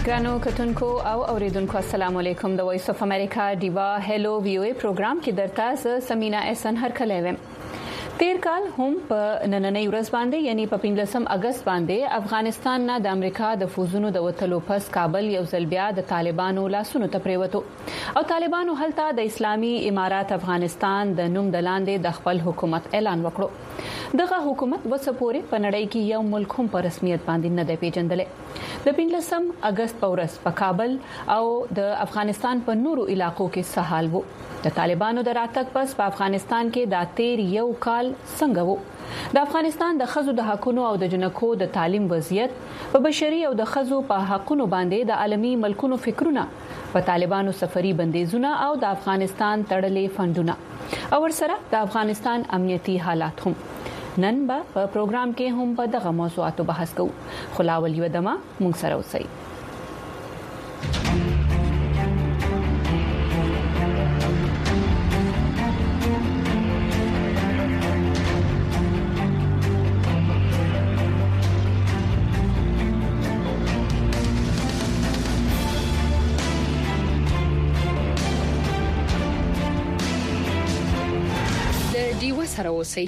ګرانو کتونکو او اوریدونکو السلام علیکم د وایس اف امریکا دیوا هلو ویو پروګرام کې درته سمینا احسان هرکلی ویم. تیر کال هم په نننۍ ورځ باندې یعنی په 15 اگست باندې افغانستان نه د امریکا د فوزونو د وټلو پس کابل یو ځل بیا د طالبانو لاسونو ته پریوتو او طالبانو هلته د اسلامي امارات افغانستان د نوم د لاندې د خپل حکومت اعلان وکړو. دغه حکومت وسپوري په نړۍ کې یو ملک هم په رسمیت باندې نه دی پیژندل. د 15 اگست په ورځ په کابل او د افغانستان په نورو علاقو کې سهال وو. د طالبانو د راتګ پس په افغانستان کې د تیر یو کال څنګه وو؟ د افغانستان د خزو د حقونو او د جنکو د تعلیم وضعیت په بشري او د خزو په حقونو باندې د عالمي ملکونو فکرونه په طالبانو سفري بندیزونه او د افغانستان تړلې فندونه او ورسره د افغانستان امنیتي حالات هم. نن به په پروګرام کې هم په دغه موضوعاتو بحث کوو. خلاول یو دمه مونږ سره اوسئ. دیو سره اوسئ.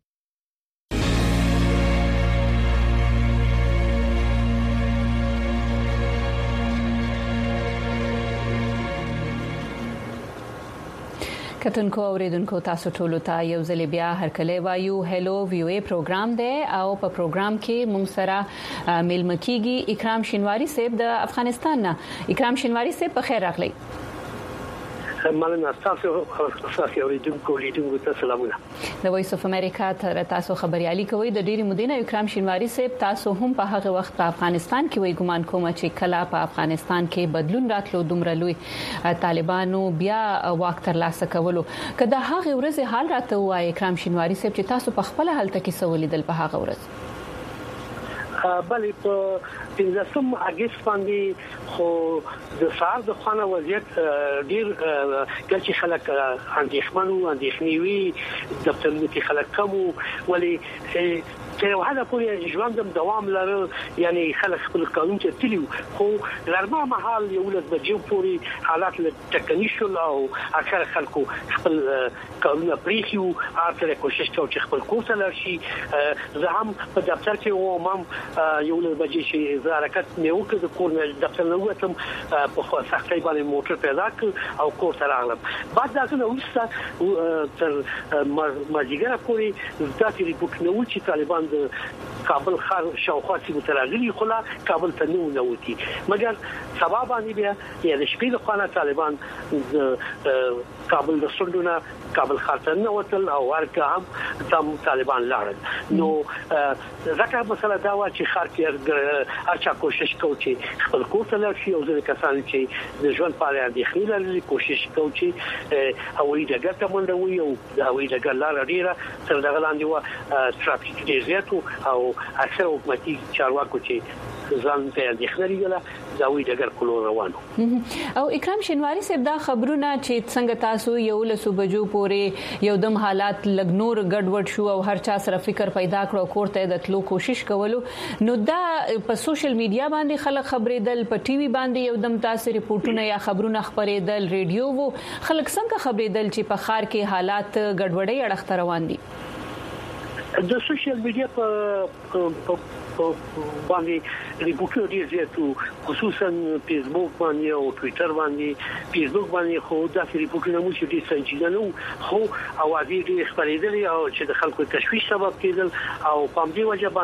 کتونکو اوریدونکو تاسو ټول ته یو ځل بیا هرکلی وایو. هلو ویو پروګرام دی او په پروګرام کې مونږ سره میلمه کیږي اکرام شینواری صاحب د افغانستان نه. اکرام شینواری صاحب په خیر راغلی. مننه تاسو اوریدونکو ته سلامونه. د وایس اف امریکا تاسو خبريالي کوي د ډېری مدینه اکرام شینواری صاحب تاسو هم په هغه وخت په افغانستان کې وای ګمان کوم چې کله په افغانستان کې بدلون راتلو دومره لوی طالبانو بیا واک تر لاسه کولو کله هغه ورځ حال راته وای اکرام شینواری صاحب چې تاسو په خپل حالت کې سولیدل په هغه ورځ. بلې په 15 اگست باندې خو د سار د خانه وضعیت ډیر چې خلک اندېښمني وي دفترونو کې خلک کم ولی چې وهذا پورې ژوند دوام لري یعنی خلک خپل قانون ته تللی خو لرما محل یو لږ بجو پورې حالات ټکنیشل او اکثر خلکو خپل قانون پریخیو اته کوشش کوي چې خپل کوڅه لرشي. زه هم په دفتر کې ووم یو لږ بجې چې حرکت مې وکړ د کور نه دفتر نه وتم په سختۍ باندې موټر پیدا کړ او کور ته راغلم. بعد دا څنګه وسته تر ماجیګر پورې ذاتي ریپورت نو چې طالبان د کابل خار شاوخوا چې متراغلي خلا کابل ته نه وتی مګر سبب باندې بیا د شپې د خانه طالبان کابل د سندونه کابل خار ته نه وتل او ورکه هم تم طالبان لاړل. نو ځکه مسله دا و چې خار کې هرچا کوشش کوي چې خپل کوڅه لري او ځکه کسان چې د ژوند په اړه د خلل کوشش کوي چې هوایي ډګر ته منډوي او د هوایي ډګر لار ډیره تر دغه لاندې و ترافیک ډیر او اکثر حکومتي چارواکو چې ځان ته د خبري دا وی دګر کولو روانو. او اکرام شینواری صاحب دا خبرونه چې څنګه تاسو یو لسو بجو پورې یو دم حالات لګنور ګډوډ شو او هر چا سره فکر پیدا کړو کوړته د تلو کوشش کولو نو دا په سوشل میډیا باندې خلک خبرېدل په ټي وي باندې یو دم تاسو ریپورتونه یا خبرونه خبرېدل ریډیو وو خلک څنګه خبرېدل چې په خار کې حالات ګډوډي اړخ روان دي. د سوشل میډیا په باندې ریپورټونه ډیر زیاتو خصوصا فیسبوک باندې او ټوئیټر باندې فیسبوک باندې خو دا ریپورټونه مو چې ډیر سنجیدنه خو اوازې ډیر خبرېدلې او چې د خلکو تشویش سبب کېدل او په دې وجه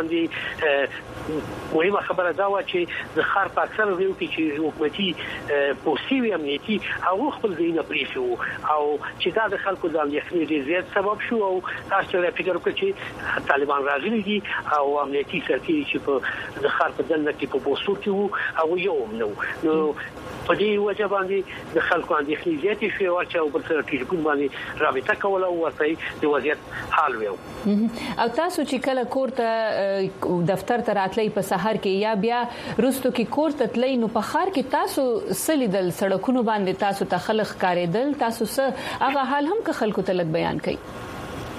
باندې مهمه خبره دا و چې د خار په اکثر ویو کې چې حکومتي پوسټي امنیتي او خپل ځینې پریشو او چې دا د خلکو د اندېښنې ډیر زیات سبب شو او تاسو فکر وکړئ چې طالبان راغلي دي او امنیتي سرتي چې په د خار په دنه کې په بوسو کې وو او یو نو په دې وجه باندې د خلکو اندېښنې زیاتې شوې او چې په سره ټلیفون باندې رابطه کوله او ورته د وضعیت حال ویو. او تاسو چې کله کور ته دفتر ته راتلې په سحر کې یا بیا روستو کې کور ته تلې نو په خار کې تاسو سلیدل سړکونو باندې تاسو ته خلک کاریدل تاسو سره هغه حال هم که خلکو ته لګ بیان کړئ.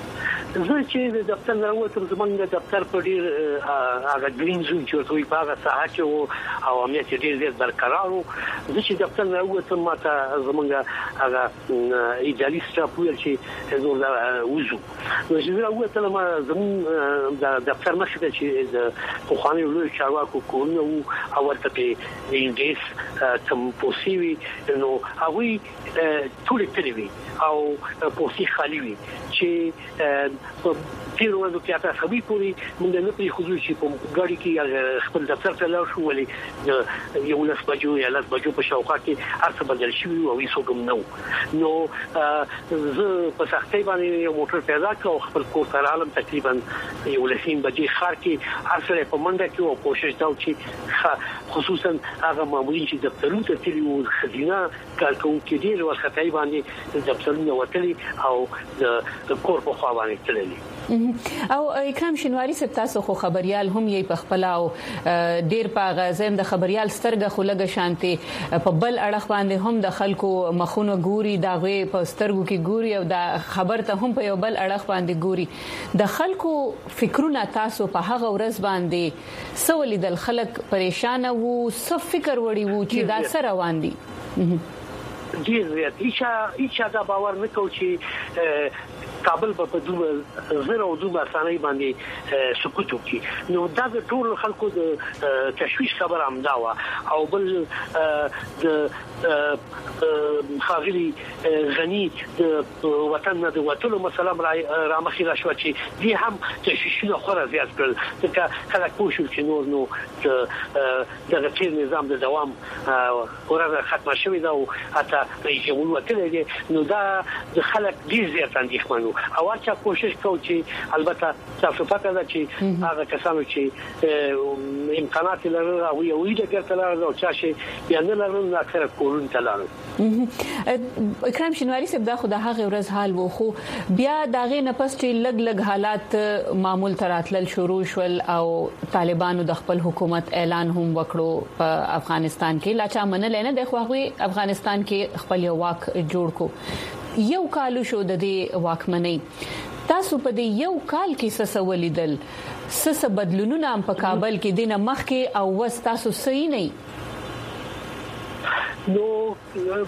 زه چې د دفتر نه وته زمونږ د دفتر په ډیر هغه گرین زون چې دوی په هغه ساحه کې او امنیت ډیر زیات برقرار وو. زه چې دفتر نه وته ماته زمونږ هغه اداري سټاف ویل چې زه وځو. نو چې زه وته ما زمون د دفتر مخې چې د خواني لوی چارواکو کولنو او ورته په انګلیس کوم پوسیوي نو هغه ټول تلوي او پوسی خالي وي چې تیر ورځو کې تاسو خبرې پوری موږ نه پری خصوصي چې په ګاډي کې خپل دفتر ته لاړ شو ولې یو لاس بجو یا لاس بجو په شاوخوا کې هرڅه بدل شوی او هیڅ کوم نو زه په سختۍ باندې یو موټر پیدا کړ او خپل کور ته رالم تقریبا یو لسین بجې خار کې هرڅه په منډه کې او کوشش دا چې خصوصا هغه مامورین چې دفترونو ته تللی وو خزینه کارکونکو ډیر وختای باندې دفترونه وتلي او د کور په خوا باندې تللی. او اکرام شینواری صاحب تاسو خو خبريال هم یې په خپل او ډیر په غزم د خبريال سترګه خلګه شانتي په بل اړه باندې هم د خلکو مخونو ګوري داغه په سترګو کې ګوري او دا خبر ته هم په یو بل اړه باندې ګوري. د خلکو فکرونه تاسو په هغه ورځ باندې سوالي د خلک پریشان وو څه فکر وړي وو چې دا سره روان دي. ډیر زیات هیڅ دا باور نه کوي چې کابل په دوه زره او دوه سنوي باندې سکوت وکړي. نو دا د ټول خلکو د تشويش خبر امدا وا او بل د خاغلی غنی د وطن د وټلو مسله را مخې را شو چې دې هم تشويشونه خورا زیات کړل چې کله کوشش چې نو د غیر نظام د دوام ورته ختم شوی دا او حتی یو وکړي نو دا د خلک ډیر زیات اندېښمن او ورچا کوشش کوي چې البته تاسو پته ده چې هغه کسانو چې امکانات لري او یو د ګټلار او چا چې بیان لري نو اکثر کورون تلل. اکرام شینواری صاحب دا خو د هغه ورځ حال وو خو بیا داغه نفس چې لګ حالات معمول تراتل شروع شول او طالبانو د خپل حکومت اعلان هم وکړو په افغانستان کې لا چا منل نه د خوغوي افغانستان کې خپل یو واک جوړ کو. یو کال شو د دې واکمنۍ تاسو په دې یو کال کې څه ولیدل څه بدلونونه په کابل کې دینه مخ کې او وس تاسو صحیح نه نو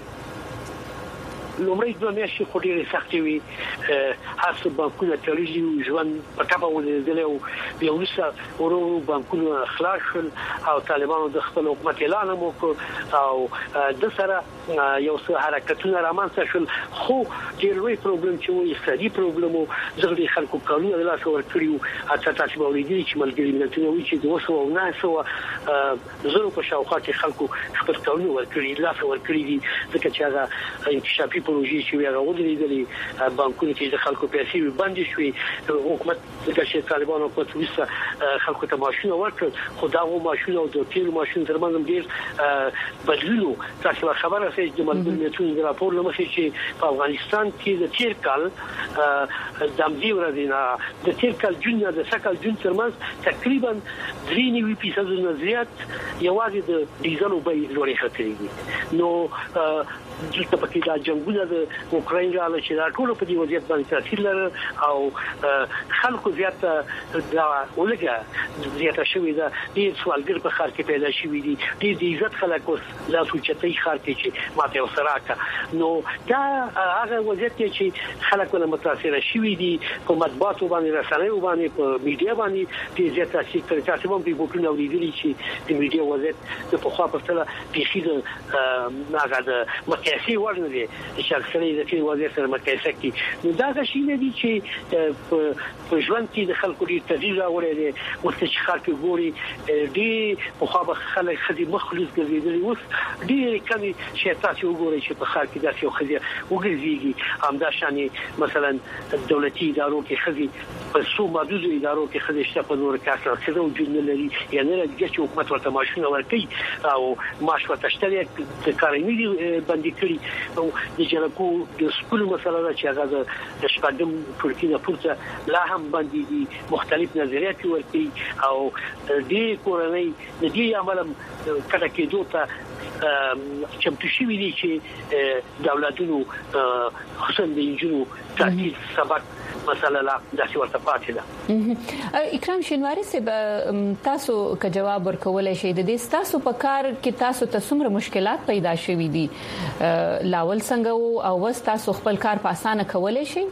لومړی دوه میاشتې خو ډېرې سختې وي هڅه بانکونه تړلي ژوند په ټاپه ولېدل او بیا وروسته ورو بانکونه خلاص شول او طالبانو د خپل حکومت اعلان وکړ او د سره یو څه حرکتونه رامنځته شول خو ډېر لوی پروبلم چې وایي اقتصادي پروبلم او ځکه خلکو قانون له څور کړیو حتی تاسو باورېږئ چې ملګری ملتونه وایي چې 209 زرو په شاوخوا کې خلکو خپل قانون ورکړي لا څور کړی دي ځکه چې هغه انکشافي پروژې چې هغه ودرېدلې بانکونه چې د خلکو پیسې باندې شوې حکومت چې طالبانو په توسه خلکو ته ماشين ورکړ خو دا و ماشين او د تیل ماشين ترمنځ ډېر بدلونو تاسو خبره سي د ملګرتون د راپور لمخې چې په افغانستان کې د تیر کال د امدی ورځې د تیر کال جون د سکل جون ترمنځ تقریبا 3.5% نه زیات یوازې د ډیزل او بیې لوړې خطرې دي. نو چې په کې دا جنگونه د اوکراین رااله چې دا ټول په دې وضعیت باندې تاثیر لري او خلکو زیات دا ولګه زیات شوې ده د سوالګر په خار کې پیدا شوې دي د عزت خلک اوس لا سوچتي خار کې چې ماته وسراکه نو دا هغه وضعیت چې خلک له متاثر شوې دي په مطبوعاتو باندې رسنیو باندې په میډیا باندې د زیات تاثیر کوي تاسو هم په بوکونو اوریدلی چې د میډیا وضعیت د پخوا په څیر پیخي د هغه د مکیاسي ورنه دي چې اکثر د دې وضعیت سره مکیاسي کی نو دا شي نه دي چې په ژوند کې د خلکو لري تغییر راوړي دي او چې خلک ګوري دي په خوا به خلک خدي مخلص ګرځېدلي اوس ډېر کمی چې تاسو وګورئ چې په خلک داسې یو خدي وګرځيږي همدا شاني مثلا دولتي ادارو کې خدي په څو محدود ادارو کې خدي شته په نور کار څه وجود نه لري یعنی راځي چې حکومت ورته ماشونه ورکړي او ماش ورته شته د کارنی باندې کړی او د جلکو د سکول مسله چې هغه د شپږم ټولګي نه پورته لا هم باندې دي مختلف نظریات ورکړي او د کورنۍ د دې عمل کله کې دوته چمتو شي ویلي چې د اولادونو خصوصا د انجونو تحصیل سبق مسله لا داسې ورته پاتې ده. اکرام شینواری صاحب تاسو که جواب ورکولای شئ د دې تاسو په کار کې تاسو ته څومره مشکلات پیدا شوي دي لاول څنګه او وس تاسو خپل کار په اسانه کولای شئ؟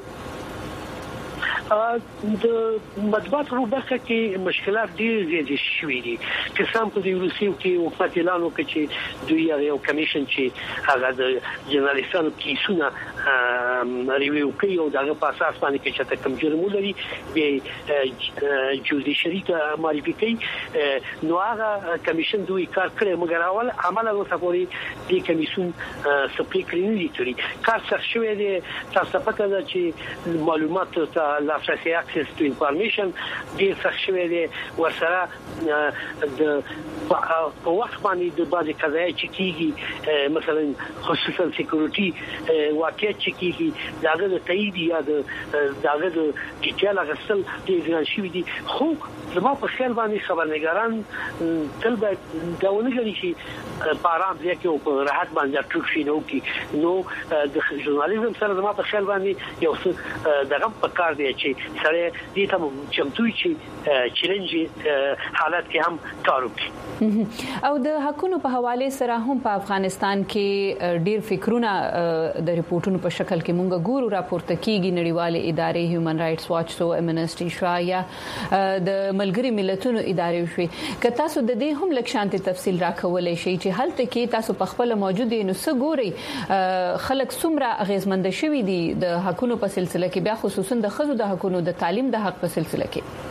د مطبوعاتو برخه کې مشکلات ډېر زیات شوي دي که سم په دې روسیو کې حکومت اعلان وکړي چې دوی یو کمیشن چې هغه د ژورنالیستانو کیسونه ریویو کوي او دغه په اساس باندې کې چې کوم جرم لري به جوډیشري ته معرفي کوي نو هغه کمیشن دوی کار کړی مګر اول عمل نو سپوري دې کمیشن سپریک لري کړی کار څه شوی دی تاسو پته ده چې معلومات ته لاسرسي access to information ډیر څه شوی دی ورسره د په وخت باندې د بعضی قضایي چې کیږي مثلا خصوصا سکیورټي واقعیت چې کیږي داغه د تایید یا داغه د ډیټیل غسل د ځان شوی دي خو زما په خیال باندې خبرنګاران تل به داونه کوي چې په آرام ځای کې او په راحت باندې ټریک شي نو کې نو د ژورنالیزم سره زما په خیال باندې یو څه دغه په کار دی چې سره دې ته چمتوي چې چیلنج حالت کې هم کار وکړي. او د حقونو په حواله سره هم په افغانستان کې ډیر فکرونه د ریپورتونو په شکل کې مونږ ګورو راپورته کیږي نړیوالې ادارې هیومن رائټس واچ سو امنسټي شایا د ملګری ملتونو ادارې شوي که تاسو د دې هم لکشانتي تفصیل راکولای شئ چې هلته کې تاسو په خپل موجوده نو څه ګوري خلک څومره غیزمند شوي دي د حقونو په سلسله کې بیا خصوصا د خزو د حقونو د تعلیم د حق په سلسله کې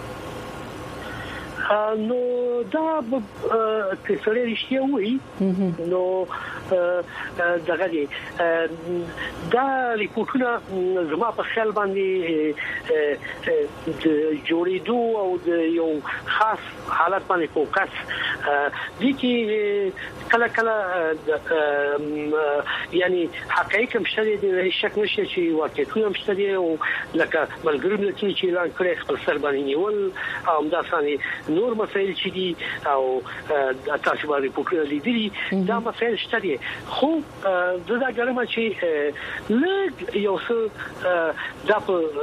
نو دا که سره رښتیا وي نو دغه دي دا ریپورتونه زما په خیال باندې د جوړېدو او د یو خاص حالت باندې فوکس دي چې کله یعنی حقایق هم شته د شک نشي چې واقعیتونه هم شته او لکه ملګری ملتونه چې اعلان کړی خپل سر باندې نیول او دا څنګه نور مسایل چې دي او تاسو باندې پوښتنه لیدلې دا مسایل شته دي خو دا ګرمه چې لږ یو څه دا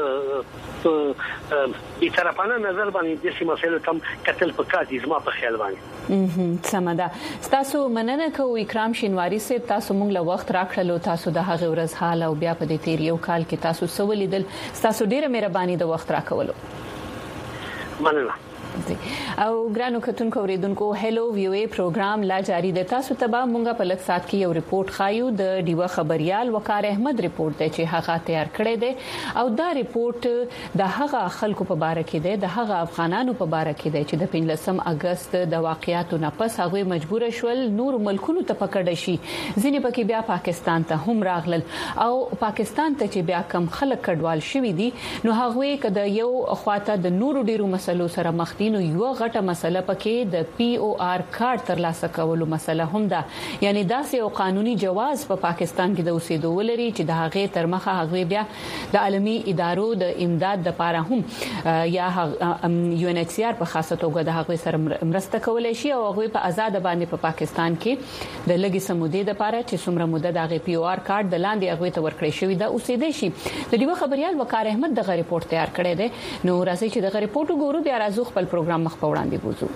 په بیطرفانه نظر باندې د مسایلو کم کتل پکار دي زما په خیال باندې سمدا تاسو مننه کوم اکرام شینواری صاحب تاسو موږ له وخت راکړلو تاسو د هغه ورځ حال او بیا په دې تیر یو کال کې تاسو سولیدل تاسو ډیره مهرباني د وخت راکولو مننه او ګرانو کتونکو اوریدونکو هلو ویو ای پروګرام لا جاری دی تاسو ته به مونږه په لږ سات کې یو ریپورت خایو د ډیوه خبريال وقار احمد ریپورت دی چې هغه تیار کړی دی او دا ریپورت د هغه خلکو په اړه کې دی د هغه افغانانو په اړه کې دی چې د 15 اگست د واقعیاتو نه پس هغه مجبور شول نور ملکونو ته پکړه شي ځینې پکې بیا پاکستان ته هم راغلل او پاکستان ته چې بیا کم خلک کډوال شوي دي نو هغه کده یو خواته د نورو ډیرو مسلو سره مخ نو یو غټه مسله پکې د پی او آر کارت ترلاسه کولو مسله هم ده یعنی داسې یو قانوني جواز په پاکستان کې د اوسېدو ولري چې د هغه تر مخه هغه بیا د عالمي ادارو د امداد د لپاره هم یا یو ان ایچ سی آر په خاصه توګه د هغه سره مرسته کولای شي او هغه په آزاد باندې په پاکستان کې د لګي سمودې د لپاره چې څومره مدته د هغه پی او آر کارت د لاندې هغه ته ورکړی شوی د اوسېدې شي د ډیوه خبريال وقار احمد د ریپورت تیار کړی دی نو راځي چې د ریپورت وګورو بیا راځو خپل پروګرام مخ په وړاندې بوزو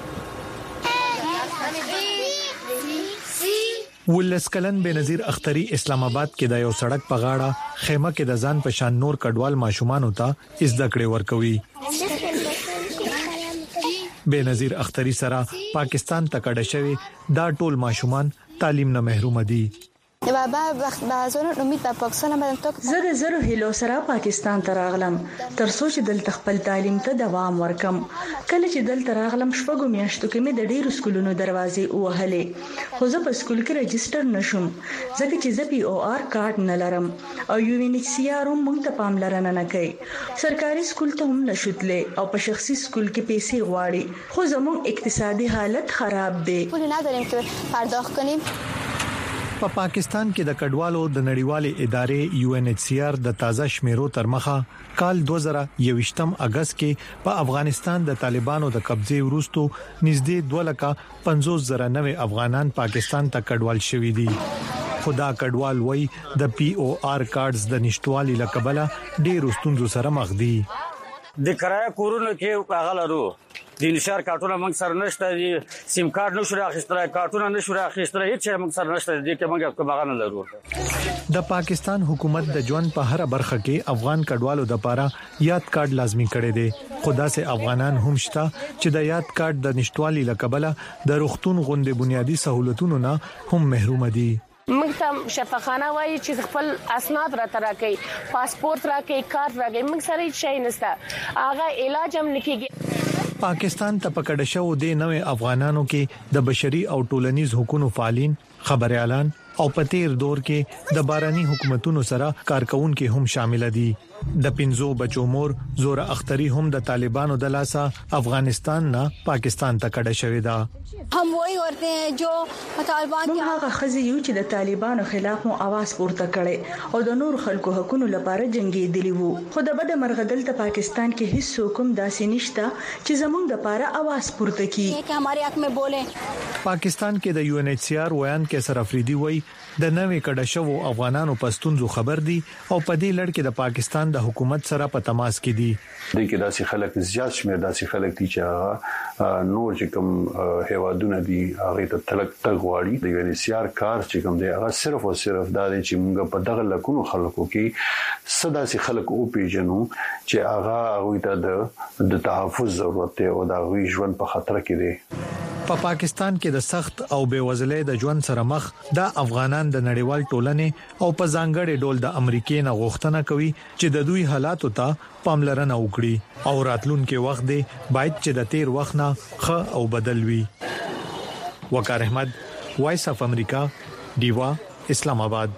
ولس کلن بنظیر اختری اسلام آباد کې د یو سړک په غاړه خیمه کې د ځان پشان نور کډوال ماشومان ہوتا از دکړې ورکوي بنظیر اختری سره پاکستان تکړه شوی دا ټول ماشومان تعلیم نه محروم دي بابا وخت بازار امید په پاکستان باندې زه د زرو هیلو سره پاکستان ته راغلم تر څو چې دلته خپل تعلیم ته دوام ورکم کله چې دلته راغلم شپږ میاشتو کې مې د ډیرو سکولونو دروازې وهلې خو زه په سکول کې رجستر نشم ځکه چې زه پی او آر کارت نه لرم او یو ان ایچ سی آر هم موږ ته پاملرنه نه کوي سرکاري سکول ته هم نشوتلې او په شخصي سکول کې پیسې غواړي خو زموږ اقتصادي حالت خراب دی پول نداریم که پرداخت کنیم په پاکستان کې د کډوالو د نړیوالې ادارې UNHCR د تازه شمیرو تر مخه کال 2021 اگست کې په افغانستان د طالبانو د قبضې وروسته نږدې 250,000 نوې افغانان پاکستان ته کډوال شوي دي. خدا کډوال وای د POR کارډز د نشټوالي لکبله ډېر ستونزو سره مخ دي. د کرایه کورونو کې هغه د انشار کارتونه موږ سره نشته دي، سیم کارت نشو راخیستلای، کارتونه نشو راخیستلای، هیڅ موږ سره نشته دي چې موږ کومه غنه لرو. د پاکستان حکومت د ژوند په هر برخه کې افغان کډوالو د لپاره یاد کارت لازمی کړی دی. خدا سه افغانان هم شته چې د یاد کارت د نشټوالي لکبله د روغتون غونډې بنیادی سہولتونو نه هم محروم دي. موږ ته شفاخانه وایي چې خپل اسناد راکړي، پاسپورت راکړي، کارت راکړي، موږ سره هیڅ شی نشته، هغه علاج هم نکېږي. پاکستان ته پکړه شو د نوې افغانانو کې د بشري او ټولنیز حقوقو فعالین، خبريالان او پتیر دور کې د باراني حکومتونو سره کارکونکو هم شامل دي. د پنځو بچو مور زوره اختری هم د طالبانو د لاسه افغانستان نه پاکستان ته کډه شوې ده. هم وای ورته جو طالبان موږ هغه خزي یو چې د طالبانو خلاف مو आवाज پورته کړي او د نور خلکو حقوقو لپاره جنگیدلی وو. خو د بده مرغدل ته پاکستان کې هیڅ حکم داسې نشته چې زموږ د لپاره आवाज پورته کړي چې ہمارے حق میں بولے. پاکستان کې د UNHCR ویان کیسر افریدي وای د نوې کډه شو افغانانو پښتونزو خبر دي او په دې لړ کې د پاکستان د حکومت سره په تماس کې دي. د کې داسې خلک زیات شمیر داسې خلک دي چې نور چې کوم هوادونه دي هغه ته تلک غواړي. د UNHCR کار چې کوم دی هغه صرف او صرف دا دی چې موږ په دغه لکونو خلکو کې صدا سي خلک او پیژنو چې هغه ته د تحفظ ضرورت دی او دا غوي ژوند په خطر کې دی. په پاکستان کې د سخت او بېوزلۍ د ژوند سره مخ د افغانان د نړیوال ټولنې او په ځانګړي ډول د امریکای نه غوښتنه کوي چې د دوی حالاتو ته پاملرنه وکړي او راتلونکي وخت دی باید چې د تیر وخت نه ښه او بدل وي. وقار احمد، وایس اف امریکا، دیوا، اسلام آباد.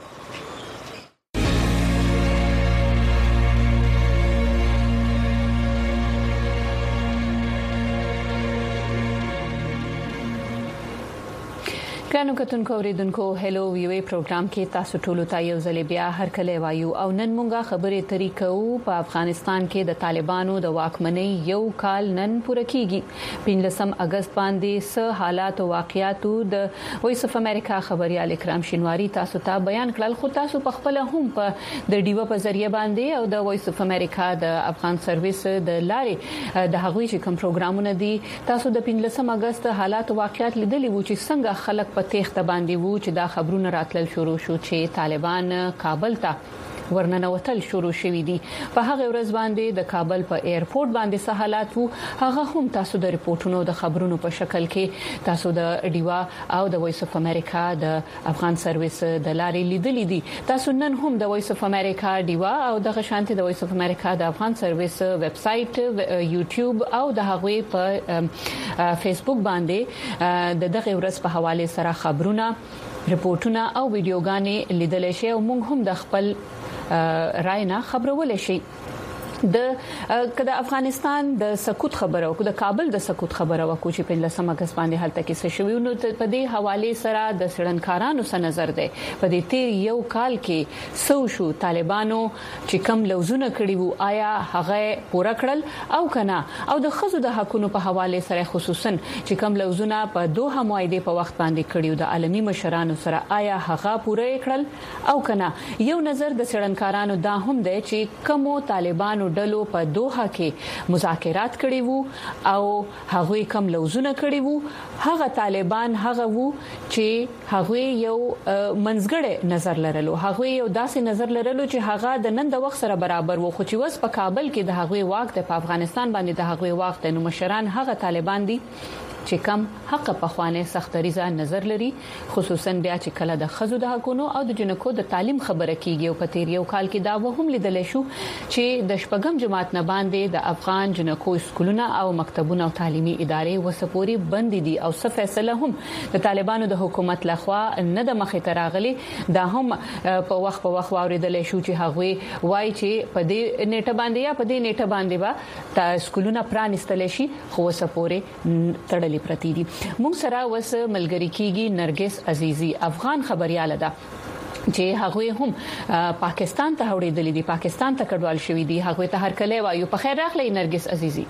ګرانو کتونکو اوریدونکو هلو ویوي پروګرام کې تاسو ټول ته یو ځل بیا هر کله وایو او نن مونږه خبرې طریقو په افغانستان کې د طالبانو د واکمنۍ یو کال نن پوره کیږي. 15 اگست باندې څه حالات او واقعیات د وایس اف امریکا خبريال اکرام شینواری تاسو ته بیان کړل. خو تاسو په خپل هم په د ډیو په ذریعہ باندې او د وایس اف امریکا د افغان سرویس د لارې د هغوی چې کوم پروګرامونه دي تاسو د 15 اگست حالات او واقعیات لیدلی وو چې څنګه خلک تخته باندې وو چې دا خبرونه راتلل شروع شو چې طالبان کابل ته ورننوتل شروع شوې دي. په هغه ورځ باندې د کابل په ایرپورټ باندې سہالات وو. هغه هم تاسو د ریپورتونو د خبرونو په شکل کې تاسو د ډیوا او د وایس اف امریکا د افغان سرویس د لارې لیدلې دي. تاسو نن هم د وایس اف امریکا ډیوا او د غشانتي د وایس اف امریکا د افغان سرویس ویب سټ، یوټیوب او د هغوی په فیسبوک باندې د دغه ورځ په حواله سره خبرونه، ریپورتونه او ویډیوګانې لیدل شي او موږ هم د خپل راینا خبرول شي. د افغانستان د سقوط خبره او د کابل د سقوط خبره وکړو چې په 15 اگست باندې حالت کې څه شوی نو په دې حواله سره د سړنکارانو څخه نظر دی په دې تیر یو کال کې سو شو طالبانو چې کم لوزونه کړی وو آیا هغه پوره کړل او کنه او د خزو د حقونو په حواله سره خصوصا چې کم لوزونه په دوه معاهده په وخت باندې کړیو د عالمي مشرانو سره آیا هغه پوره کړل او کنه. یو نظر د سړنکارانو دا هم دی چې کومو طالبانو ډلو په دوحه کې مذاکرات کړي وو او هغوی کم لوزونه کړي وو. هغه طالبان هغه وو چې هغوی یو منځګړی نظر لرلو، هغوی یو داسې نظر لرلو چې هغه د نن د وخت سره برابر وو. خو چې وس په کابل کې د هغوی واک د افغانستان باندې د هغوی واک د مشران هغه طالبان دي چې کم حق په خوانه سختریزه نظر لري، خصوصا بیا چې کله د خزو د حقونو او د جنکو د تعلیم خبره کیږي. او په تیر یو کال کې دا هم لیدل شو چې د شپږم جماعت نه باندې د افغان جنکو سکولونه او مکتبونه او تعلیمي ادارې وسپوري بند دي او څه فیصله هم د طالبانو د حکومت لخوا نه د مخې ته راغلي. دا هم په وخت واوریدل شو چې هغوی وایي چې په دې نیټه باندې یا په دې نیټه باندې با د سکولونه پرانستل شي خو وسپوري تړل ډلې پرتی دي. موږ سره وس ملګری کیږي نرګس عزیزی افغان خبرياله ده چې هغه هم پاکستان ته وړېدلې دي, پاکستان ته کډوال شوې دي. هغه ته هر کله وایو په خیر راغلی نرګس عزیزی.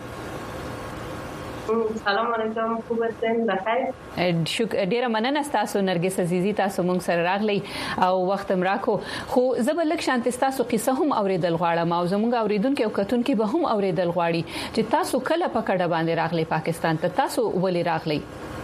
سلام علیکم, خوب اوسئ, بخیر. شکر, ډیره مننه تاسو نرګس عزیزی, تاسو مونږ سره راغلی او وخت مراکو. خو زبلک شانت تاسو قصه هم اوریدل غواړم او زموږ اوریدونکو او کتونکو به هم اوریدل غواړي چې تاسو کله په کډه باندې راغلی پاکستان ته, تاسو ولې راغلی؟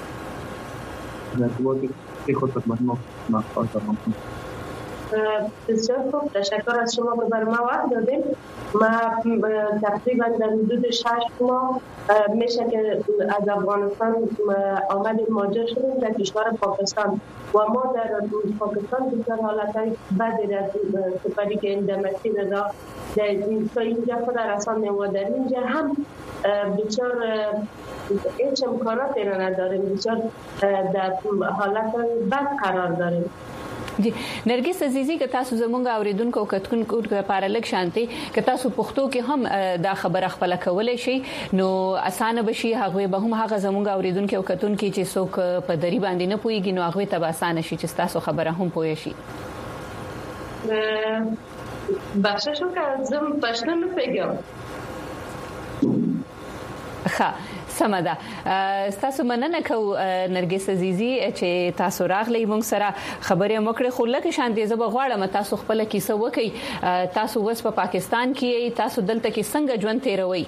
بسیار خوب, تشکر از شما که بر ما وقت دادید. ما تقریبا در حدود 6 ماه میشه که از افغانستان آمدیم مهاجر شدیم در کشور پاکستان و ما در پاکستان بسیار حالتهای بدی در سپری که این در مسیر را تا اینجا خود رساندیم و در اینجا هم بسیار هیچ امکاناتی را نداریم, بسیار در حالت بد قرار داریم. جی نرګس عزیزی که تاسو زمونږ اوریدونکو کتونکو لپاره لږ شانتي که تاسو پښتو کې هم دا خبره خپل کولای شي نو اسانه بشي. هغه به هم هغه زمونږ اوریدونکو او کتونکو چې څوک په دری باندې نه پويږي نو هغه ته به اسانه شي چې تاسو خبره هم پوي شي. بخشش وکړم, زم پښتو نه پیګم. ښه, سمدا. تاسو مننه کو نرګس عزیزی چې تاسو راغلی مونږ سره خبرې وکړې. خو لکه شان دې زب غواړم تاسو خپل کیسه وکړئ. تاسو وس په پاکستان کې, تاسو دلته کې څنګه ژوند تیروي؟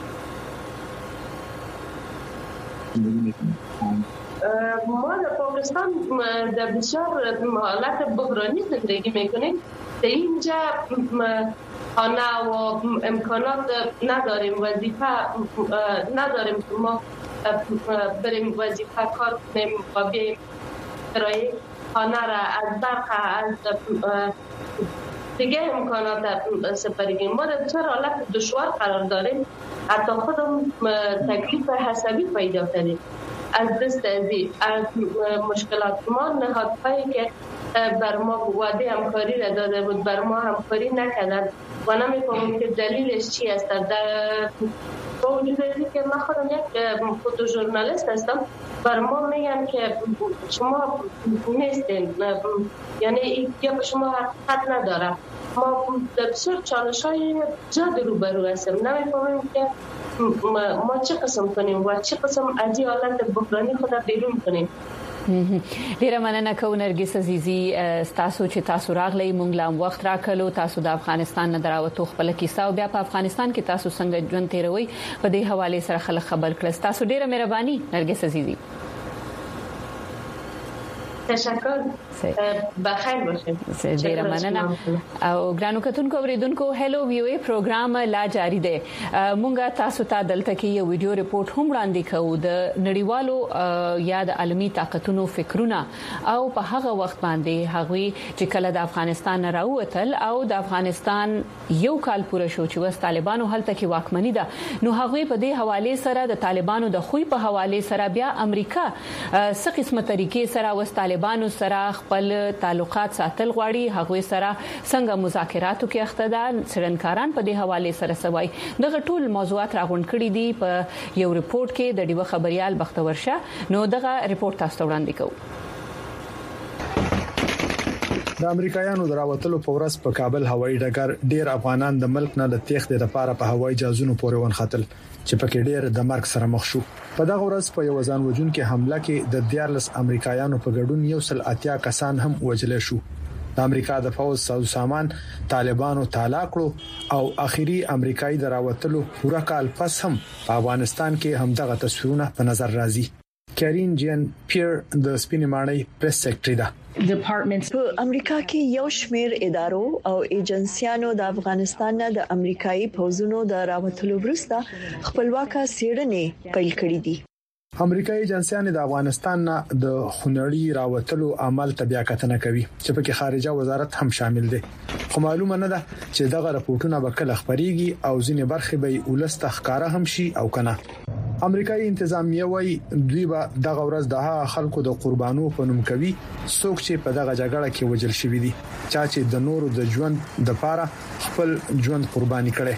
ما در پاکستان در بسیار حالت بحرانی زندگی میکنیم. در اینجا خانه و امکانات نداریم, وظیفه نداریم که ما بریم وظیفه کار کنیم و بیاییم کرایه خانه را از برق از دیگه امکانات سپری. ما در بسیار حالت دشوار قرار داریم, حتی خودم تکلیف حسابی پیدا کردیم از دست از مشکلات. ما نهادهایی که بر ما وعده همکاری را داده بود بر ما همکاری نکردند و نمی‌فهمم که دلیلش چی است. با وجود اینکه من خودم یک فوتوژورنالیست هستم, بر ما میگن که شما نیستین, یعنی یا شما حقیقت نداره. ما در بسیار چالش‌های زیاد روبرو هستیم, نمی‌فهمیم که ما چه قسم کنیم و چه قسم از این حالت بحرانی خود بیرون کنیم. ډیره مننه کو نرګس عزیزی, تاسو چې تاسو راغلی مونږ لا وخت راکلو. تاسو د افغانستان نه دراوته خپل کیسه او بیا په افغانستان کې تاسو څنګه ژوند تیروي په دې حواله سره خلک خبر کړئ. تاسو ډیره مهرباني نرګس عزیزی. تشکر, بخیر باشید. ډیره مننه. او ګرانو کتونکو اوریدونکو, هلو ویو ای پروګرام لا جاری دی. مونږه تاسو ته دلته کې یو ویډیو ریپورت هم وړاندې کوو د نړیوالو یا د عالمي طاقتونو فکرونه او په هغه وخت باندې هغوی چې کله د افغانستان نه راووتل او د افغانستان یو کال پوره شو چې وس طالبانو هلته کې واکمنی ده, نو هغوی په دې حواله سره د طالبانو د خوې په حواله سره بیا امریکا څه قسمه طریقې سره وس طالبانو سره خپل تعلقات ساتل غواړي, هغوی سره څنګه مذاکراتو کې اخته ده, څرنکاران په دې حواله سره سوای. دغه ټول موضوعات راغونډ کړي دي په یو ریپورت کې د ډیوه خبريال بختورشه. نو دغه ریپورت تاسو وړاندې کوم. د امریکایانو دراوتلو په ورځ په کابل هوایي ډګر ډیر افغانان د ملک نه د تېښتې لپاره په هوایي جهازونو پورې ونختل چې پکې ډیر د مرګ سره مخ شو. په دغه ورځ په یو ځان وژونکي حمله کې د 14 امریکایانو په ګډون 180 کسان هم وژل شو. د امریکا د فوج ساز سامان طالبانو طلاق کړو او اخیری امریکایي دراوتلو پورا کال پس هم په افغانستان کې هم دغه تصویرونه په نظر راځي. کارین جین پیر د سپینې ماڼۍ پریس سیکریټری ده. په امریکا کې یو شمېر ادارو او ایجنسیانو د افغانستان نه د امریکایي پوځونو د راوتلو وروسته خپلواکه څېړنې پیل کړې دي. امریکایي ایجنسیانو د افغانستان نه د خونړی راوتلو عمل ته بیا کتنه کوي چې په کې خارجه وزارت هم شامل دي. خو معلومه نه ده چې دغه راپورټونه به کله خبريږي او ځینې برخې به ولست ښکارا هم شي او کنه. امریکایي انتظامیه وايي دوی به دغه ورځ د خلکو د قربانو په نوم کوي څوک چې په دغه جګړه کې وژل شوی دي, چې د نورو د ژوند د لپاره خپل ژوند قرباني کړي.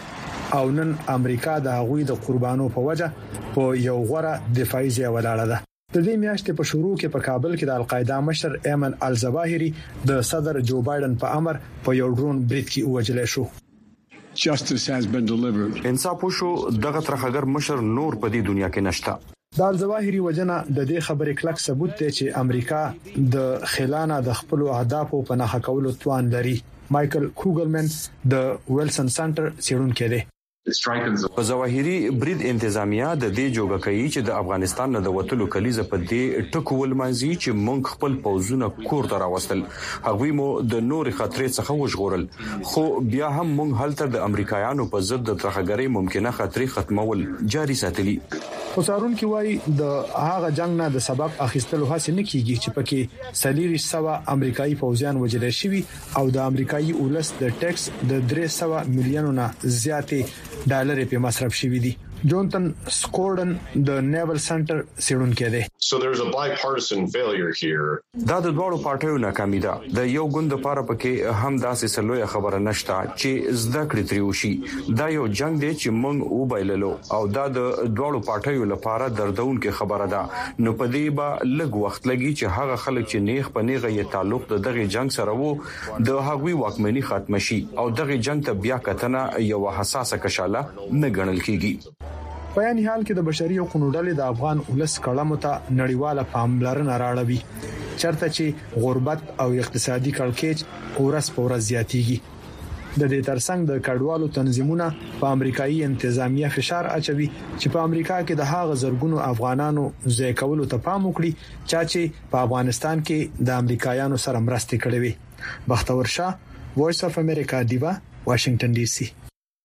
او نن امریکا د هغوی د قربانو په وجه په یو غوړه دفاعي ځای ولاړه ده. د دې میاشتې په شروع کې په کابل کې د القاعده مشر ایمن الزواهری د صدر جو بایدن په امر په یو ډرون برید کې وژل شو. Justice has been delivered. انصاف شو دغه ترخګر مشر نور په دې دنیا کې نشته. د الزواهری وجنه د دې خبرې کلک ثبوت دی چې امریکا د خلانه د خپل اهدافو په نخښه کولو توان لري. مايكل کوګلمن د ویلسن سنټر څېړونکی دی. په ظواهري برید انتظامیه د دې جوګه کوي چې د افغانستان نه د وټلو کلیزه په دې ټکو ولمانځي چې مونږ خپل پوزونه کور ته راوستل. هغوی مو د نور خطرې څخه وژغورل، خو بیا هم مونږ هلته د امریکایانو په ضد د ترخګرۍ ممکنه خطرې ختمول جاري ساتلي. خسارون کې وایي د هغه جنگ نه د سبق اخیستلو هڅه نه کیږي چې پکې سلیری سوا امریکایي پوځیان وژل شوي او د امریکایي اولس د ټیکس د 300 میلیونو نه زیاتې ډالر په مصرف شوي دي. جونتن سکورډن د نیول سنټر څېړونکی دی. So there's a bipartisan failure here. دا د دوړو پارټیو ناکامي ده. د یو ګوند لپاره پکې هم داسې سلوې خبره نشته چې زده کړې تریوشي. دا یو جنگ دی چې موږ وبایللو او دا د دوړو پارټیو لپاره دردونکې خبره ده. نو په دې به لږ وخت لګي چې هغه خلک چې نیغ په نیغه یې تعلق د دغه جنگ سره وو د هغوی واکمنۍ ختم شي او دغه جنگ ته بیا کتنه یو حساسه کشاله نه ګڼل کیږي. په یاني حال کې د بشري حقوقو ډلې د افغان ولس کړهمو ته نړیواله پاملرنه راړوي چرته چې غربت او اقتصادي کړکېچ اورس په ورځ زیاتېږي. د دې ترڅنګ د کډوالو تنظیمونه په امریکایي انتظامیه فشار اچوي چې په امریکا کې د هغه زرګونو افغانانو ځای کولو ته پام وکړي چې په افغانستان کې د امریکایانو سره مرسته کړې وي. بختور شاه، وایس اف امریکا، دیوا، واشنگټن ډي سي.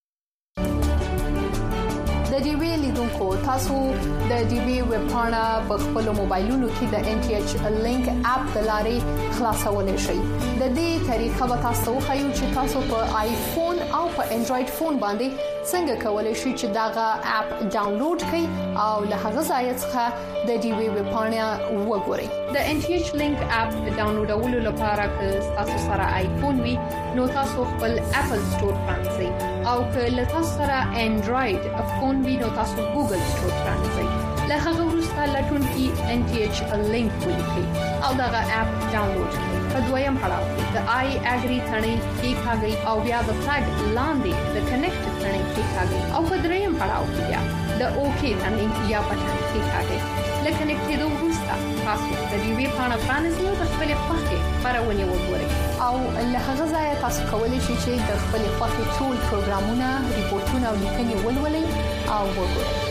تاسو د ډي وی ویب پاڼه په خپل موبایلونو کې د ان ټي ایچ لینک اپ د لارې خلاصولای شئ. د دې طریقه به تاسو خو چې تاسو په آیفون او په انډراید فون باندې څنګه کولای شئ چې داغه اپ ډاونلوډ کړئ او له هغه ځای څخه د ډي وی ویب پاڼه وګورئ. د ان ټي ایچ لینک اپ ډاونلوډولو لپاره که تاسو سره آیفون وي نو تاسو خپل اپل سٹور پرانځئ او که تاسو سره انډراید فون وي نو تاسو ګوګل سٹور پرانځئ. له هغه وروسته لټون کې ان ټي ایچ لینک ولیکئ او دغه اپ ډاونلوډ کړئ. په دویم پړاو کې د آی اګری ثنې کې کاږئ او بیا د فلګ لاندې د کنیکټ ثنې کې کاږئ او په دریم پړاو کې بیا د اوکی ثنې یا بټن کې کاږئ. لکه نکټېدو وروسته تاسو د دې وی پاڼه پرانیزئ او د خپل خوښې خبرونه وګورئ او له هغه ځای تاسو کولی شئ چې د خپل خوښې ټول پروګرامونه، ریپورتونه او لیکنې ولولئ او وګورئ.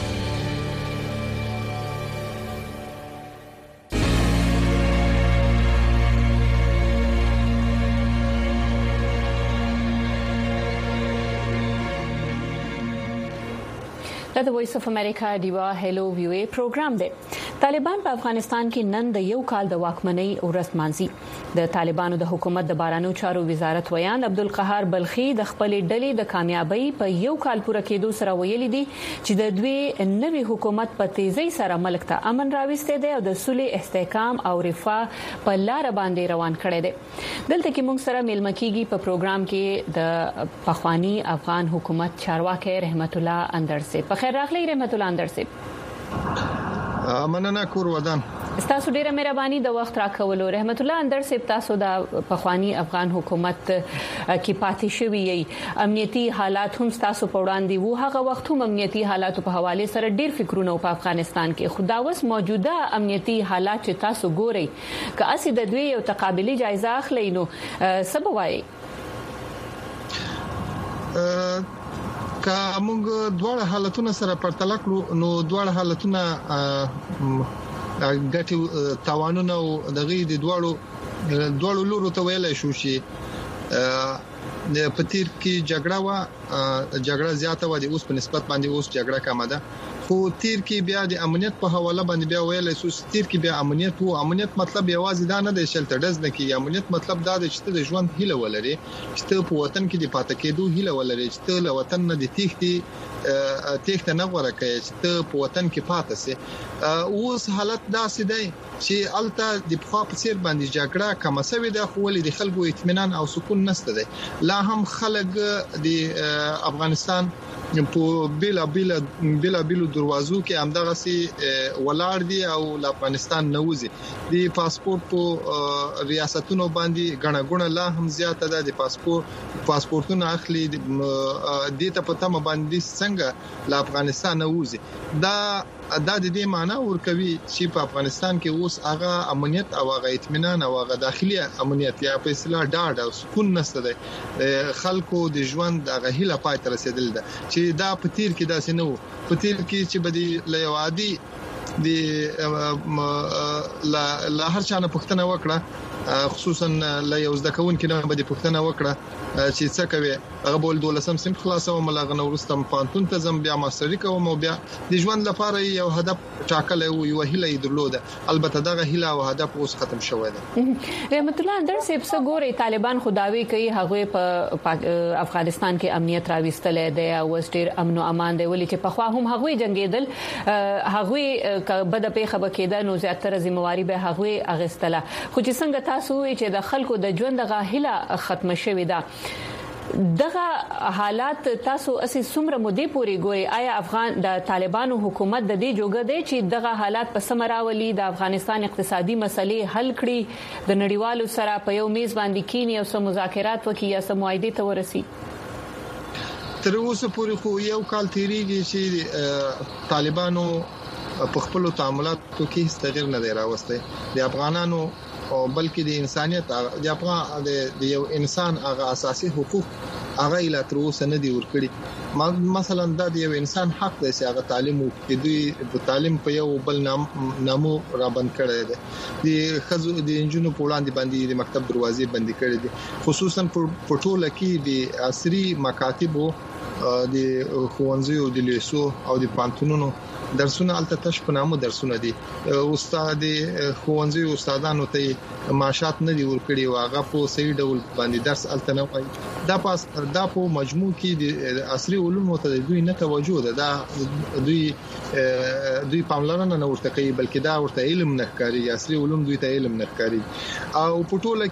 د وایس اف امریکا دیوا هلو ویو ای پروګرام دی. طالبان په افغانستان کې نن د یو کال د واکمنۍ ورځ مانځي. د طالبانو د حکومت د بارانو چارو وزارت ویان عبدالقهار بلخي د خپل ډلې د کامیابی په یو کال پوره کېدو سره ویلي دي چې د دوی نوي حکومت په تیزی سره ملک ته امن راوستي دی او د صلح، استحکام او رفاه په لار باندې روان کړي دي. دلته کې موږ سره ملما کیږي په پروګرام کې د پخوانی افغان حکومت چارواکي رحمت الله اندرسي. په خیر راغلی رحمت الله اندرسي. مننه کور ودان. تاسو ډیره مهرباني د وخت راکولو. رحمت الله اندرسي تاسو د پخوانی افغان حکومت کې پاتې شوی امنیتي حالات هم تاسو په وړاندې وو. هغه وخت هم امنیتي حالات په حواله سره ډیر فکرونه په افغانستان کې خو دا اوس موجوده امنیتي حالات چې تاسو ګورئ که اسی د دوی یو تقابلي جایزه اخلي نو سبب وایي که موږ دواړه حالتونه سره پرتله کړو نو دواړه حالتونه ګټي توانونه او دغه د دواړو لورو ته ویلای شو چې د پتیر کې جګړه زیاته و د اوس په نسبت باندې اوس جګړه کمه ده خو تیر کې بیا د امنیت په حواله باندې بیا ویلې سو تیر کې بیا امنیت مطلب یوازې دا نه دی شلټرز نه کې امنیت مطلب دا دی چې د ژوند هیله ولري چې په وطن کې د پاتې کېدو هیله ولري چې له وطن نه د تیښته نه غوړه کوي چې په وطن کې پاتې سي اوس حالت داسې دی چې الته د پخوا په څیر باندې جګړه کومه سوي ده خو ولې د خلکو اطمینان او سکون نشته دی لا هم خلک د افغانستان په بیل دروازو کې همدغه سي ولاړ دي او له افغانستان نوځي د پاسپورت په ریاستونو باندې غنغونه لا هم زیاته ده د پاسپورتونو اخلي د ته په تمه باندې څنګه له افغانستان نوځي دا د دې معنی ورکوي چې په افغانستان کې اوس هغه امنیت او هغه اطمینان او هغه داخلي امنیت یا په اصطلاح ډاډ او سکون نشته دی خلکو د ژوند هغه هیله پای ته رسیدل ده چې دا په تیر کې داسې نه وو په تیر کې چې بدی له عادي د لا هر چا نه پوښتنه وکړه خصوصا له یو ځکه کوونکې نه به پوښتنه وکړه چې څه کوي هغه بول 12 سم خلاصو ملغه نورستم پانتون ته زم بیا ماستری کوم او بیا د ژوند لپاره یو هدف ټاکل او یو هیله درلوده البته دغه هیله او هدف اوس ختم شوی دی رحمت الله اندر سیب سګوري طالبان خداوي کوي هغه په افغانستان کې امنیت راوستلې دی او ډیر امن او امان دی ولې چې په خوا هم هغه جنگیدل هغه بد پیخه بکیده نو زیاتره ذمہواری به هغه اغستله خو چې څنګه تاسو چې د خلکو د ژوند غاهله ختم شوې ده دغه حالات تاسو اسی څومره مودې پورې ګوري آیا افغان د طالبانو حکومت د دې جوګه دی چې دغه حالات په سمراولي د افغانستان اقتصادي مسلې حل کړي د نړیوالو سره په یو میز باندې کینی او سم مذاکرات وکړي یا سم معاهده ته ورسي تر اوسه پورې خو یو کال تیریږي چې طالبانو په خپل تعاملاتو کې هیڅ تغیر نه دی راوستی د افغانانو او بلکې د انسانيت د افغان د یو انسان هغه اساسي حقوق هغه اله تر اوسه نه دی ورکړي مثلا د یو انسان حق دی چې هغه تعلیم وکړي د تعلیم په یو بل نامو را بند کړی دی د خزو د انجونو په وړاندې باندې د مکتب دروازې بند کړي دي خصوصا په ټوله کې د عصري مکاتبو د خوانزیو د لیسو او د پانتونونو درسونه الته تش په نامو درسونه دي استاد خوانزي استادانو ته معاشات نه دی ورکړي او هغه په صحیح ډول باندې درس الته نه وایي دا په مجموع کې د عصري علومو ته دوی نه توجه ده دا دوی پاملرنه نه ورته کوي بلکې دا ورته علم نه ښکاري عصري علوم دوی ته علم نه ښکاري او په ټوله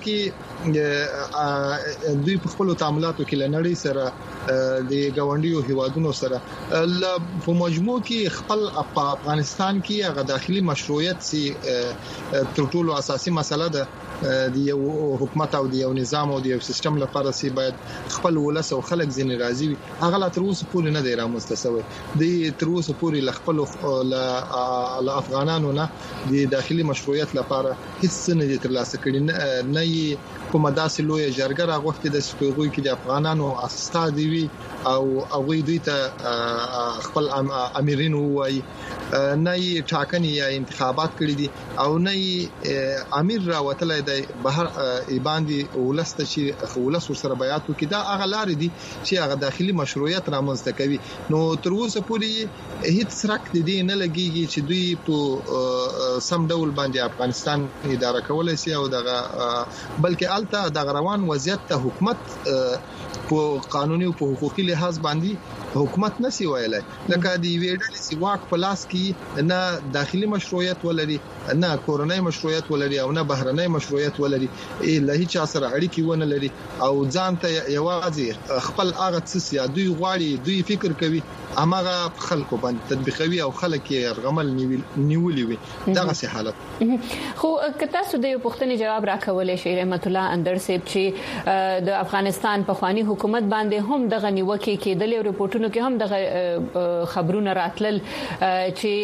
کې دوی په خپل تعاملاتو کې لنړی سره د گاونډیو هیوادونو سره په مجموع کې خپل افغانستان کې هغه داخلي مشروعیت سي تر ټولو اساسي مسله ده د یو حکومت او د یو نظام او د یو سیستم لپاره سي باید خپل ولس او خلک ځین راضي وي هغه لا تر اوسه پورې نه دی رامستسوي د تر اوسه پورې ل افغانانو نه د داخلي مشروعیت لپاره هیڅ نه دي ترلاسه کړي نه کومه داسې لوی جرګه راغوښتي د سپېغوي کې د افغانانو استاد وي او هغه دوی ته خپل امیرین وایي نه یې ټاکنې یا انتخابات کړي دي او نه امیر راوتلای دی بهر باندې ولسته چې ولس سره بیات وکړي دا هغه لارې دي چې هغه داخلي مشروعیت رامنځته کوي نو تر اوسه پورې هیڅ سرک دي نه لګيږي چې دوی په سم ډول باندې افغانستان اداره کولای شي او دغه بلکې الته د روان وضعیت ته حکومت په قانوني او په حقوقي لحاظ باندې حکومت نسی ویلای لکه دی ویډل سی واک پلاس کې نه داخلي مشروعیت ولري نه کورنۍ مشروعیت ولري او نه بهرنۍ مشروعیت ولري له هیڅ سره اړیکې ونه لري او ځان ته یوازې خپل هغه څه دوی غواړي دوی فکر کوي امغه خلکو باندې تطبیقوي او خلک یې رغمل نیولې وي دغه سي حالت خو کته سود یو پښتني جواب راکولې شي رحمت الله اندر سیب چې د افغانستان په خواني حکومت باندې هم دغه نیوکه کېدلې او ریپورتونو کې هم دغه خبرونه راتلل چې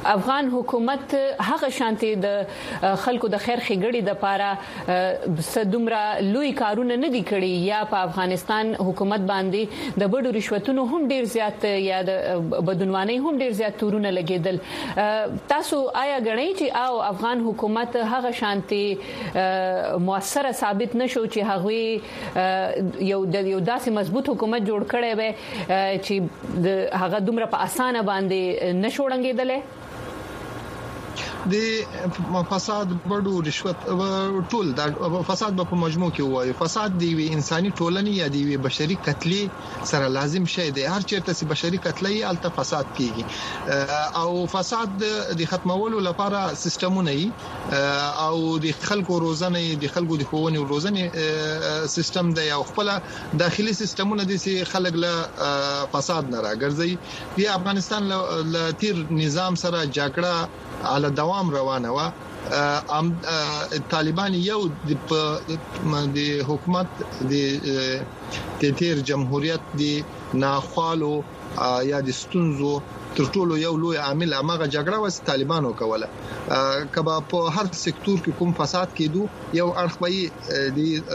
افغان حکومت هغه شانتي د خلکو د خیر خګړې د پاره صدومره لوی کارونه نه دي کړی یا په افغانستان حکومت باندې د بډو رشوتونو هم ډیر زیات یا د بدونواني هم ډیر زیات تورونه لګیدل تاسو آیا غنئ چې او افغان حکومت هغه شانتي موثره ثابت نشو چې هغه یو داسې مضبوط حکومت جوړ کړي وي چې هغه دومره په اسانه باندې نشوړنګېدل د فساد بډو رشوت ټول د فساد په مجموع کې وایي فساد دی انساني ټولنې یا دی بشري قتلې سره لازم شي دی هر چیرته چې بشري قتلې الته فساد کیږي او فساد د ختمولو لپاره سیستمونه او د خلکو روزنه د خلکو د خوونې روزنه سیستم دی او خپل داخلي سیستمونه دي چې خلک له فساد نه راګرځي په افغانستان له تیر نظام سره جګړه على دوام روانه و طالبان یو د حکومت د تیر جمهوریت د ناخوالو یا د ستونزو تر ټولو یو لوی عامل هغه جګړه وس طالبانو کوله کبا په هر سکتور کې کوم فساد کېدو یو اړخوي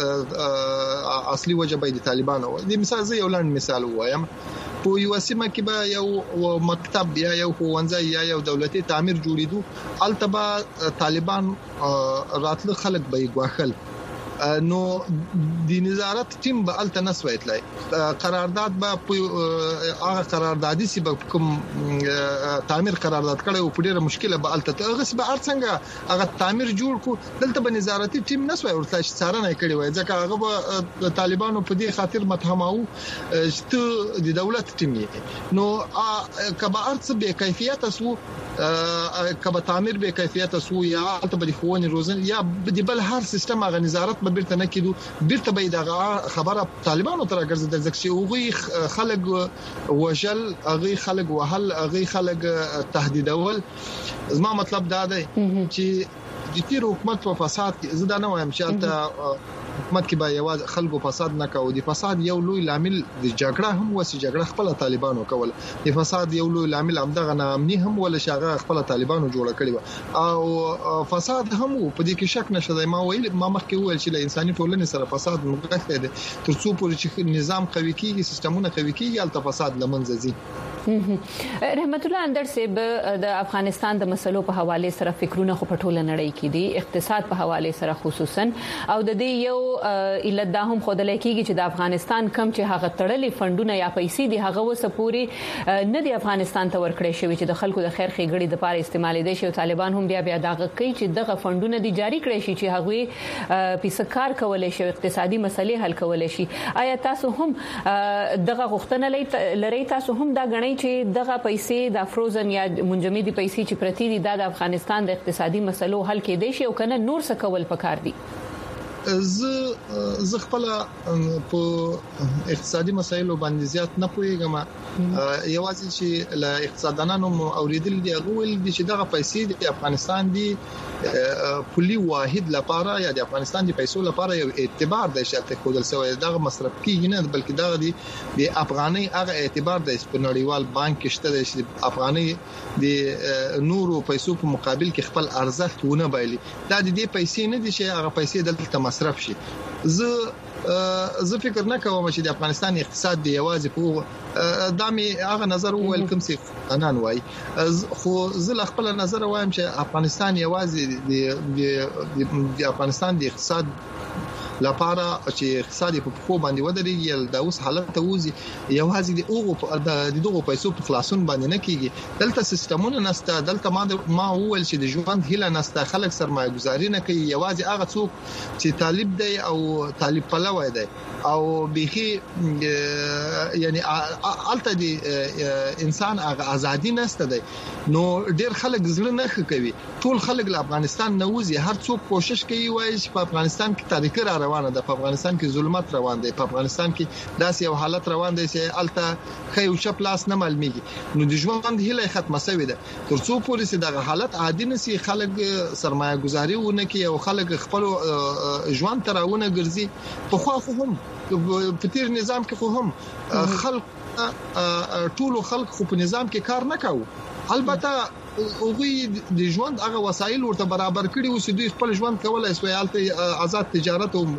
د اصلي وجبه د طالبانو د مثال زه یو لاند مثال وایم په یو سیمه کې به یو مکتب یا یو ښوونځی یا یو دولتي تعمیر جوړیدو التبا طالبان راتله خلک به غواخل نو د نظارت ټیم به الته نسویتلای قرارداد به هغه قراردادي سی به کوم تعمیر قرارداد کړي او په ډیره مشکله به الته هغه به ارڅنګه هغه تعمیر جوړ کو دلته به نظارتي ټیم نسوي ورته څارنه کړي وای ځکه هغه به طالبانو په دې خاطر متهمو چې د دولت ټیم نو کبا ارڅ به کیفیت اسو کبا تعمیر به کیفیت اسو یا الته به خوونی روزن یا د بل هر سیستم هغه نظارت بیرته نه کیدو بیرته به دا خبره طالبانو تر ګرځیدل ځکه اوغي خلک وجل اغي خلک وهل اغي خلک تهدیدول زما مطلب دا دی چې د تیر حکومت په فساد کې زدا نه وایم چې البته حکومت کې به یواز خلکو فساد نه کوي د فساد یو لوی لامل د جګړه هم وسی جګړه خپل طالبانو کول د فساد یو لوی لامل همدغه نامني هم ول شغه خپل طالبانو جوړ کړی او فساد هم په دې کې شک نشته ما ویل ما مخکې ویل چې له انساني ټولنې سره فساد مغرق دی ترڅو پورې چې نظام قوي کیږي سیستمونه قوي کیږي الته فساد لمنځه ځي رحمت الله اندر صاحب د افغانستان د مسلو په حواله سره فکرونه خو په ټوله نړۍ کې دي اقتصاد په حواله سره خصوصا او د دې یو علت دا هم خود لکېږي چې د افغانستان کم چې هغه تړلې فندونه یا پیسې دي هغه وسپوري نه دی افغانستان ته ورکړې شوی چې د خلکو د خیر خېګړې د پاره استعمال دي شي طالبان هم بیا دغه کوي چې دغه فندونه دي جاری کړي شي چې هغه پیسکار کولای شي اقتصادي مسلې حل کولای شي آیا تاسو هم دغه غوښتنه لري تاسو هم دا غنئ چې دغه پیسې د فروزن یا منجمدي پیسې چې پرتی دي د افغانستان د اقتصادي مسلو حل کېدای شي او کنه نور څه کول پکار دي زه خپل په اقتصادي مسایلو باندې زیات نه پوهیږم یوازې چې له اقتصاددانانو اوریدل دي غوول دي چې دغه پیسې د افغانستان دي پولي واحد لپاره یا د افغانستان د پیسو لپاره یو اعتبار د شرط کودل سوی دغه مصرف کیږي نه بلکې دغه د افغاني هغه اعتبار د نړیوال بانک شته د افغاني د نورو پیسو په مقابل کې خپل ارزښت ونه بایلي دا د دې پیسې نه دي چې هغه پیسې دلته مصرف شي زه فکر نه کوم چې د افغانستان اقتصاد دی یوازې په دامي هغه نظر ویل کوم څه انان وای خو زه خپل نظر وایم چې افغانستان یوازې د افغانستان د اقتصاد لپاره چې اقتصادي په خو باندې ودرېږي د اوس حالت ته وځي یوازې د دغه پیسو په خلاصون باندې نه کیږي دلته سیستمونه نسته دلته ما وویل چې د ژوند هیله نسته خلک سرمایه گذاري نه کوي یوازې هغه څوک چې طالب دی او طالب پلوی دی او به یعنی الته دی انسان هغه ازادي نسته دی نو ډیر خلک زړه نه کوي ټول خلک له افغانستان نه وځي هر څوک کوشش کوي وایي چې په افغانستان کې تاریخ روانه ده په افغانستان کې ظلمت روان دي په افغانستان کې داسې یو حالت روان دی چې الته خي او شپلاس نه معلومیږي نو د ژوند هیله ختمه شوې ده ترڅو پولیس دغه حالت عادي نسی خلک سرمایه گذاري ونه کوي او خلک خپل ژوند تراونه ګرځي په خو هم په تیر نظام کې خو هم خلک ټول خلک خو په نظام کې کار نه کوي البته هغه د ژوند هغه وسایل ورته برابر کړي او چې دوی خپل ژوند کولای شي البته آزاد تجارت او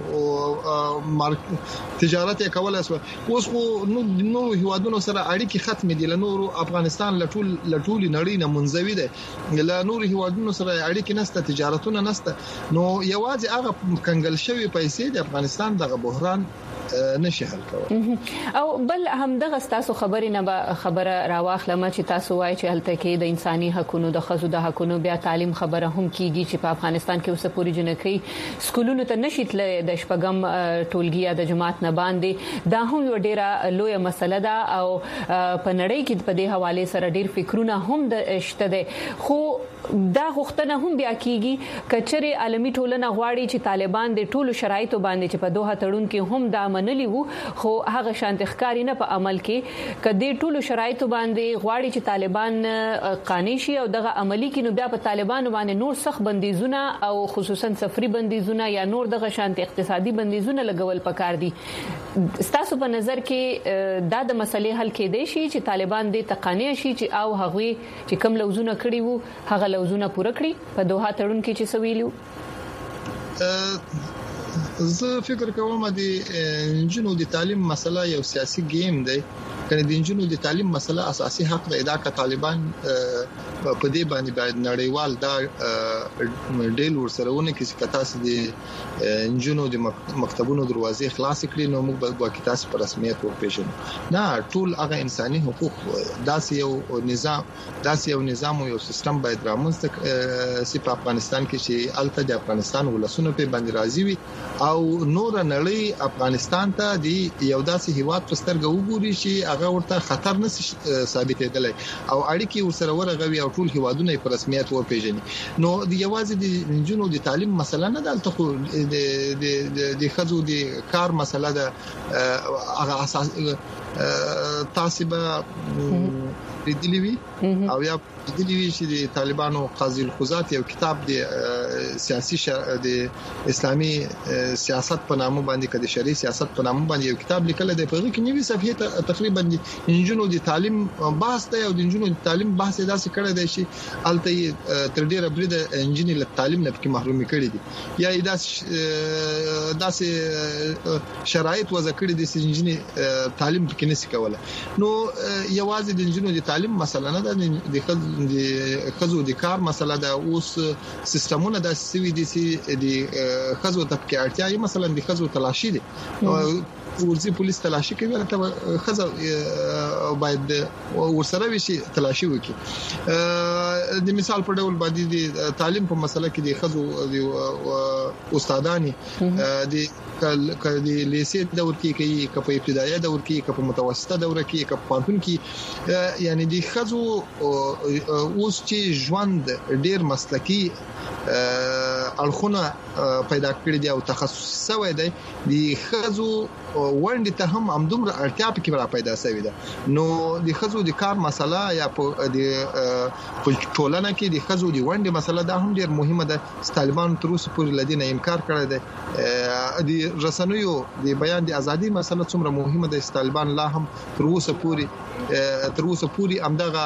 تجارت کولای شي. اوس خو نو هیوادونو سره اړیکې ختم دي. له نور افغانستان لټول نړۍ نه منځوي دي. له نور هیوادونو سره اړیکې نشته، تجارتونه نشته. نو یوازې هغه کنګل شوی پیسې د افغانستان دغه بحران نشي حل کولای. او بل همدغه تاسو خبره راواخلم چې تاسو وایي چې هلته کې د انساني حقوقو د خزو د حقوقو بیا تعلیم خبره هم کیږي چې په افغانستان کې اوسه پوری جنکۍ سکولونو ته نشیتله د شپږم ټولګي د جماعت نه باندې دا هم یو ډیره لوی مسله ده او په نړۍ کې په دې حواله سره ډیر فکرونه هم د شته ده. خو دا غوښتنه هم بیا کیږي کچره عالمي ټولنه غواړي چې طالبان د ټولو شرایطو باندې چې په دوه تړون کې هم دا منلي وو، خو هغه شانت ښکاری نه په عمل کې کدي ټولو شرایطو باندې غواړي چې طالبان قانع شي او دغه عملی کې نو بیا په طالبان باندې نور سخت بندیزونه او خصوصا سفري بندیزونه یا نور دغه شانت اقتصادي بندیزونه لګول پکار دي. ستاسو په نظر کې دا د مسلې حل کېدای شي چې طالبان دې تقانع شي چې او هغه چې کم لوزونه کړی وو هغه لوزونه پوره کړی په دوه تړون کې چې سویلو؟ زه فکر کوم د جنو د تعلیم مسله یو سیاسي گیم دی. کنه د انجینو د تعلیم مسله اساسي حق دی. دا که طالبان په دې باندې باید نړیوال دا ډیل ورسرهونه کې چې تاسو د انجینو د مکتبونو دروازې خلاص کړي نو موږ به تاسو په رسمیت وپیژنو. نه، ټول هغه انساني حقوق داسې یو نظام او یو سیستم باید رامنځته شي په افغانستان کې چې الته د افغانستان ولسونو په باندې راضي وي او نور نړۍ افغانستان ته د یو داسې هیواد په سترګه وګوري چې هغه ورته خطر نه ثابتېدلی او اړیکې ورسره ورغوي او ټول هیوادونه په رسمیت وپیژني. نو د یوازې د انجینو د تعلیم مسله نه ده، ته د خزو د کار مسله ده. هغه اساس تاسو به لیدلی وي او یا لیدلی وي چې د طالبانو قاضي الخزات یو کتاب د سیاسي د اسلامي سیاست په نامه باندې کده شرعي سیاست په نامه باندې یو کتاب لیکل دی. په هغه کې نیوي صفحه تقریبا د انجینو د تعلیم بحث دی او د انجینو د تعلیم بحث داسې کړی دی چې الته تر ډیره بری د انجینی له تعلیم نه پکې محرومي کړی دي یا داسې شرایط وضع کړی دي چې انجینی تعلیم پکې نشي کولای. نو یوازې د انجینو د تعلیم مسله نه ده، د خزو د کار مسله ده. اوس سیستمونه د سوي دي چې د خزو د پکې اړتیا مثلا د خزو تلاشي دي ورزي پولیس تلاشي کوي ته خزه باید ورسره وشي تلاشي وکي. د مثال په ډول باندې د تعلیم په مسله کې د خزو د استادانی د لیسې دور کې کوي په ابتدایي دور کې په متوسطه دور کې په پانتون کې یعنی د خزو اوس چې ژوند ډیر مسلکی الخونه پیدا کړی دی او تخصص سوی دی د خزو وړاندې ته هم همدومره اړتیا پکې را پیدا شوې ده. نو د خزو د کار مسله یا په ټولنه کې د خزو د وړاندې مسله دا هم ډیر مهمه ده. طالبان تر اوسه پورې لدینه انکار کړی دی. د رسنیو د بیان د ازادي مسله څومره مهمه ده. طالبان لا هم تر اوسه پورې همدغه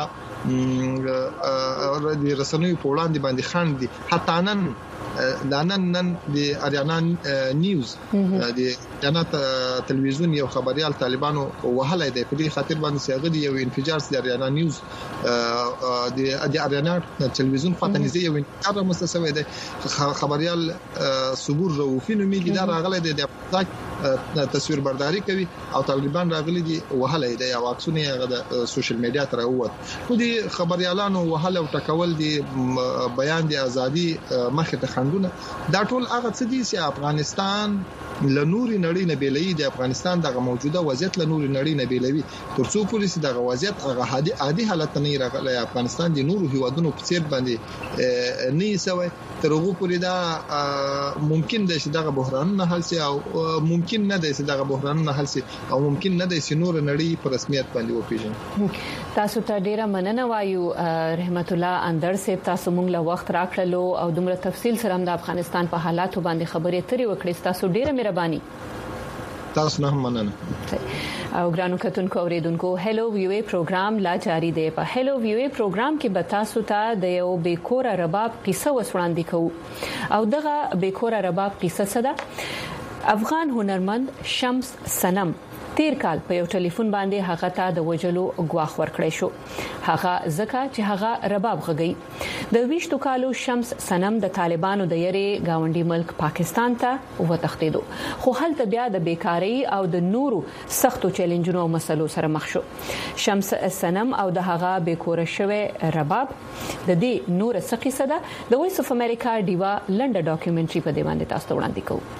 د رسنیو په وړاندې باندې خان دي. حتی نن د اریانا نیوز د جنات تلویزیون یو خبريال طالبانو وهله دی په دې خاطر باندې سیاغه دی یو انفجار د اریانا نیوز د اریانا تلویزیون فاتنیزه یو انفجار مستسوي دی. خبريال صبور روفي نو میګی دا راغله د تصویر برداری کوي او طالبان راغلي دي وهله دی او عکسونه هغه د سوشل میډیا تر ووت. خو دي خبريالانو وهله او ټکول دي بیان دي ازادي مخه ته خندونه دا ټول هغه څه دي چې افغانستان لنوري نړۍ نه بیلوي. د افغانستان دغه موجوده وضعیت لنوري نړۍ نه بیلوي. ترڅو پولیس دغه وضعیت هغه عادي حالت نه راغلی. افغانستان د نورو هیوادونو په څیر باندې نه سوي تر هغه پورې دا ممکن ده چې دغه بحران نه حل شي او ممکن نه ده چې دغه بحران نه حل شي او ممکن نه ده چې نور نړۍ په رسمیت باندې وپیژني. تاسو ته ډیره مننه وایو رحمت الله اندر صاحب، تاسو موږ له وخت راکړلو او دومره تفصیل سره د افغانستان په حالاتو باندې خبرې اترې وکړې. تاسو ډیره مهرباني. تاسو نه مننه. او ګرانو کتونکو اوریدونکو هلو ویو ای پروګرام لا جاری دی. په هلو ویو ای پروګرام کې به تاسو ته د یو بیکور رباب قصه وسوړاندې کوو او دغه بیکور رباب قصه څه ده؟ افغان هنرمند شمس صنم تیر کال په یو ټلیفون باندې هغه ته د وجلو غواخ ورکړی شو. هغه ځکه چې هغه رباب غږی. د 20 کالو شمس صنم د طالبانو د یری گاونډي ملک پاکستان ته وتښتیدو، خو هلته بیا د بیکاری او د نورو سختو چیلنجونو او مسلو سره مخ شو. شمس صنم او د هغه بیکور شوی رباب د دې نور څه قصه ده؟ د وایس اف امریکا ډیوا لنډه ډاکومنټري په دې باندې تاسو ته وړاندې کوو.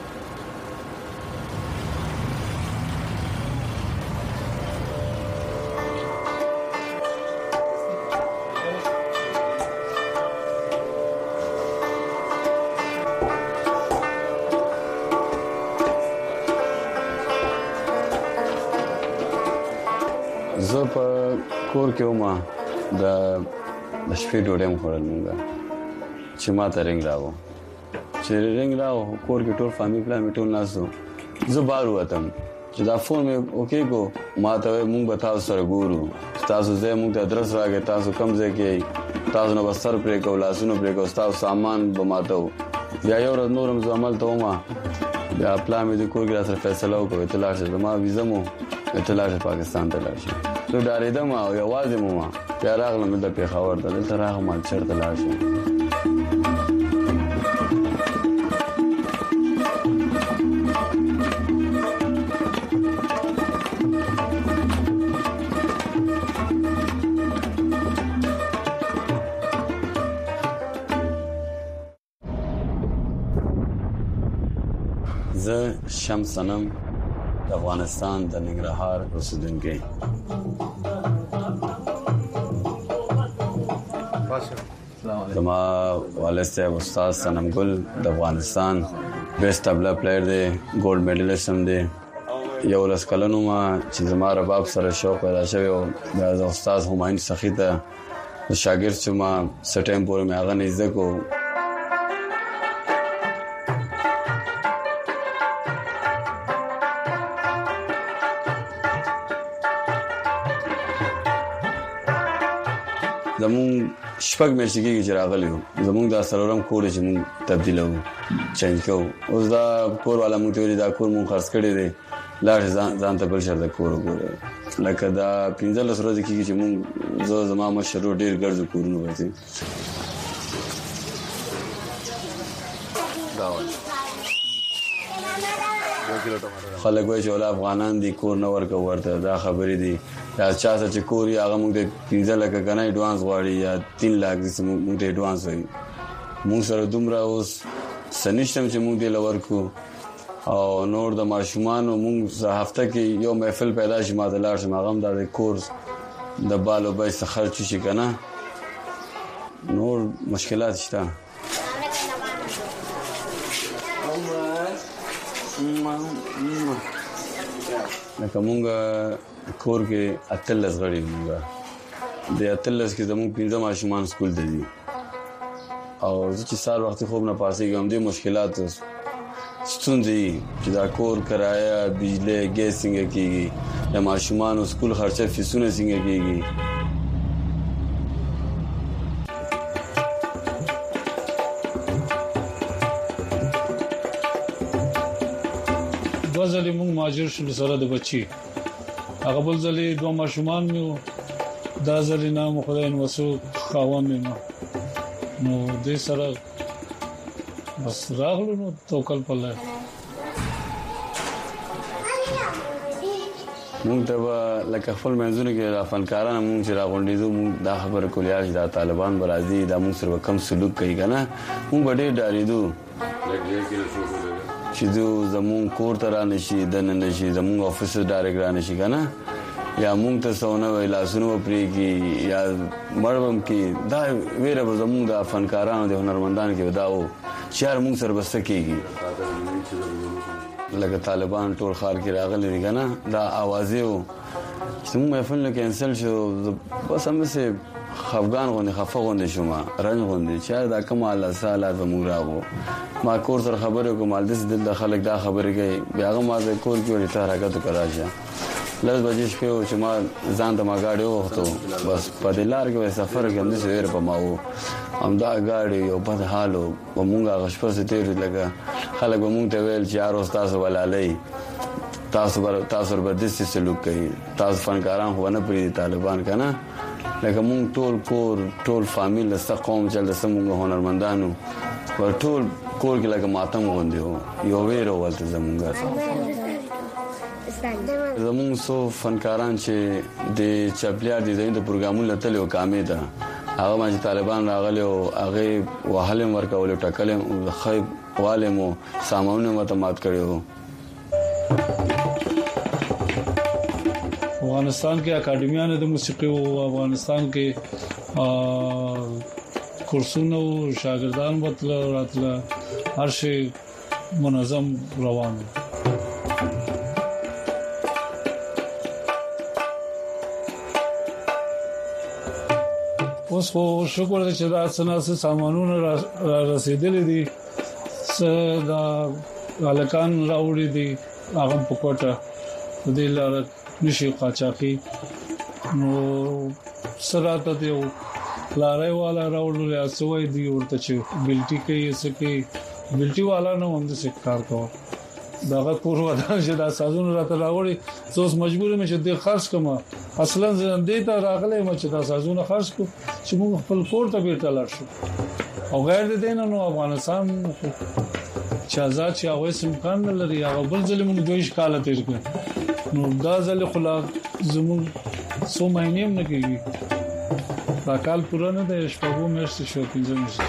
زه په کور کې ومه د شپې ډوډۍ خوړل مونږه چې ما ته رنګ راو کور کې ټول فامیل پلان ټول ناسو. زه بار وتم چې دا فون مې اوکې کو، ما ته مونږ به تاسو سره ګورو، تاسو زه مونږ ته درس راغی، تاسو کم ځای کې تاسو نو بستر پرې کو، لاسونو پرې کو، تاسو سامان به ماته بیا یو ورځ نورم زه عمل ته ومه. بیا پلان مې د کور کې سره فیصله وکړه چې لاړ شم، ما ویزه مو اطلاع پاکستان ته لاړ شم. نو ډارېدم او یوازې مو بیا راغلم د پیښور ته، دلته راغلم چېرته لاړ شم. زه شمس صنم د افغانستان د ننګرهار اوسیدونکی. زما والد صاحب استاد صنم ګل د افغانستان بیسټ تبله پلیئر دی، ګولډ میډلیسټ هم دی. 11 کلن ما چې زما رباب سره شوق پیدا شوی او د استاد همایون سخی ته شاګرد شوم. سټیم پورې مې هغه نه زده کو. زمون شپږ میاشتې کې چې راغلیو، زمون د سرورم کور چې مون تبدیلو چینج کوو. اوس دا کور والا مونږ ته دا کور مون خرڅ کړی دی، لاړ ځان ته بل شر د کور وګوره. لکه دا 15 ورځې کې چې مون زما مشرو ډیر ګرځو کورونه وځي. خلک وایي چې ول افغانان دي کور نه ورکو، ورته دا خبرې دي. یا چا چې کوري هغه موږ ته 15 لک کنه ایڈوانس غواړي یا 3 لک موږ ته ایڈوانس وایي. موږ سره دومره اوس سنشتم چې موږ دې لور کو او نور د ماشومان موږ هفته کې یو محفل پیدا شي ما د لاړ شم، هغه د کورس د بالو به څه خرچ شي کنه، نور مشکلات شته. لکه مونږ کور کې اتلس غړي مونږ د اتلس کې زموږ 15 ماشومان سکول ته دي او زه چې سار وخت خوب نه پاسېږم د مشکلات ستوندې چې دا کور کرایه، بجلی، ګیس څنګه کیږي، د ماشومان سکول خرچه فیسونه څنګه کیږي. ځلې موږ ماجر شو سره د بچي، هغه بل ځلې 2 ماشومان مې دا ځلې نام خدای نو وسو خاوند مې نو دې سره بس راغلو نو توکل په الله. مونږ ته لکه خپل منځونه کې را فنکاران مونږ چې راغونډېدو مونږ دا خبره کولیا چې دا طالبان برازي دا مونږ سره کم سلوک کوي کنه، مونږ ډېر ډاریدو چې زمون کور ته را نشي، دنه نشي، زمون افیس ډایرکټ را نشي کنه، یا مونږ ته سونه ویلا سونو پریږي یا مربم کې دا ویره به زمون د فنکارانو د هنرمندانو کې وداو چې هر مونږ سره بس کېږي. لکه طالبان ټول خار کې راغلي دي کنه، دا اوازې او چې مونږ محفل کینسل شو بس هم سه خفغان غونډه خفه غونډه شوما رنګ غونډه چې دا کومه الله تعالی به موږ راغو. ما کور سره خبرې کوم، د خلک دا خبرې کوي، بیا هغه ما د کور کې ورته حرکت وکړاشه لږ بجې شپې و چې ما ځان ته ما گاډي وغوښتو بس په دې لار کې سفر کې هم دې سویر په ما وو همدا گاډي یو بد حال و مونږ هغه شپه سره تیر لګا خلک مونږ ته ویل چې یار استاد ولالي تاسو وربدسي سلوک کوي تاسو فنکاران خو نه پری طالبان کنه لکه مونږ ټول فامیل له قوم چې د سمونږ هنرمندانو ور ټول کور کې لکه ماتم غوندي یو ویرو ولته زمونږه زمونږ سو فنکاران چې د چپلیار دي د پروګرامونو تلو کامې ده هغه ما چې طالبان راغلي او هغه وهلم ورکول ټکلم خیب والمو سامونه متمات کړو افغانستان کې اکیډمیانو د موسیقي او افغانستان کې کورسونه او شاګردان وتل راتله هر شي منظم روان اوس خو شکر دې چې دا سناسه سامانونه را رسیدلې دي دا الکان راوړي دي هغه په کوټه دې لار نشي قاچاقي نو سراته دی لارې والا راوړل اسوي دی ورته چې بلټي کوي سکه بلټي والا نه هم څه کار کوي داغه پورو ادا چې دا سازونه راته راوړي زوس مجبور مې چې د خرج کما اصلا دې ته راغلې مې چې دا سازونه خرج کو چې موږ خپل کور ته بیرته لاړ شو او غیر دې نه نو افغانستان چې آزاد چې اوس امکان لري هغه بل ځل موږ دوی ښکاله تیر کړ نو دا ځل خلا زموږ سو مهینه نه کېږي دا کال پوره نه دی شپږو میاشتې شو 15 میاشتې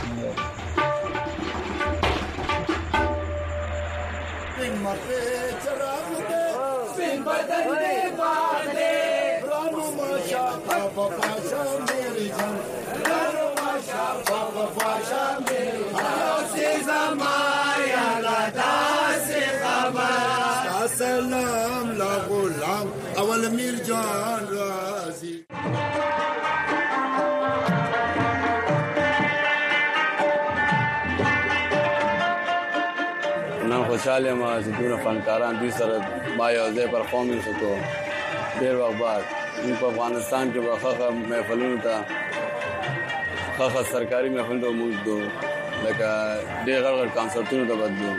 سلام لا غلام اول میر جان رازي نن خوشاله ما چې دونه فنکاران دوی سره ما یو ځای پرفارمنس وکړو ډیر وخت بعد په افغانستان کې واخه محفلونو ته خاصه سرکاري محفلونو موږ دوه لکه ډیر غړ کانسرتونو ته بدلو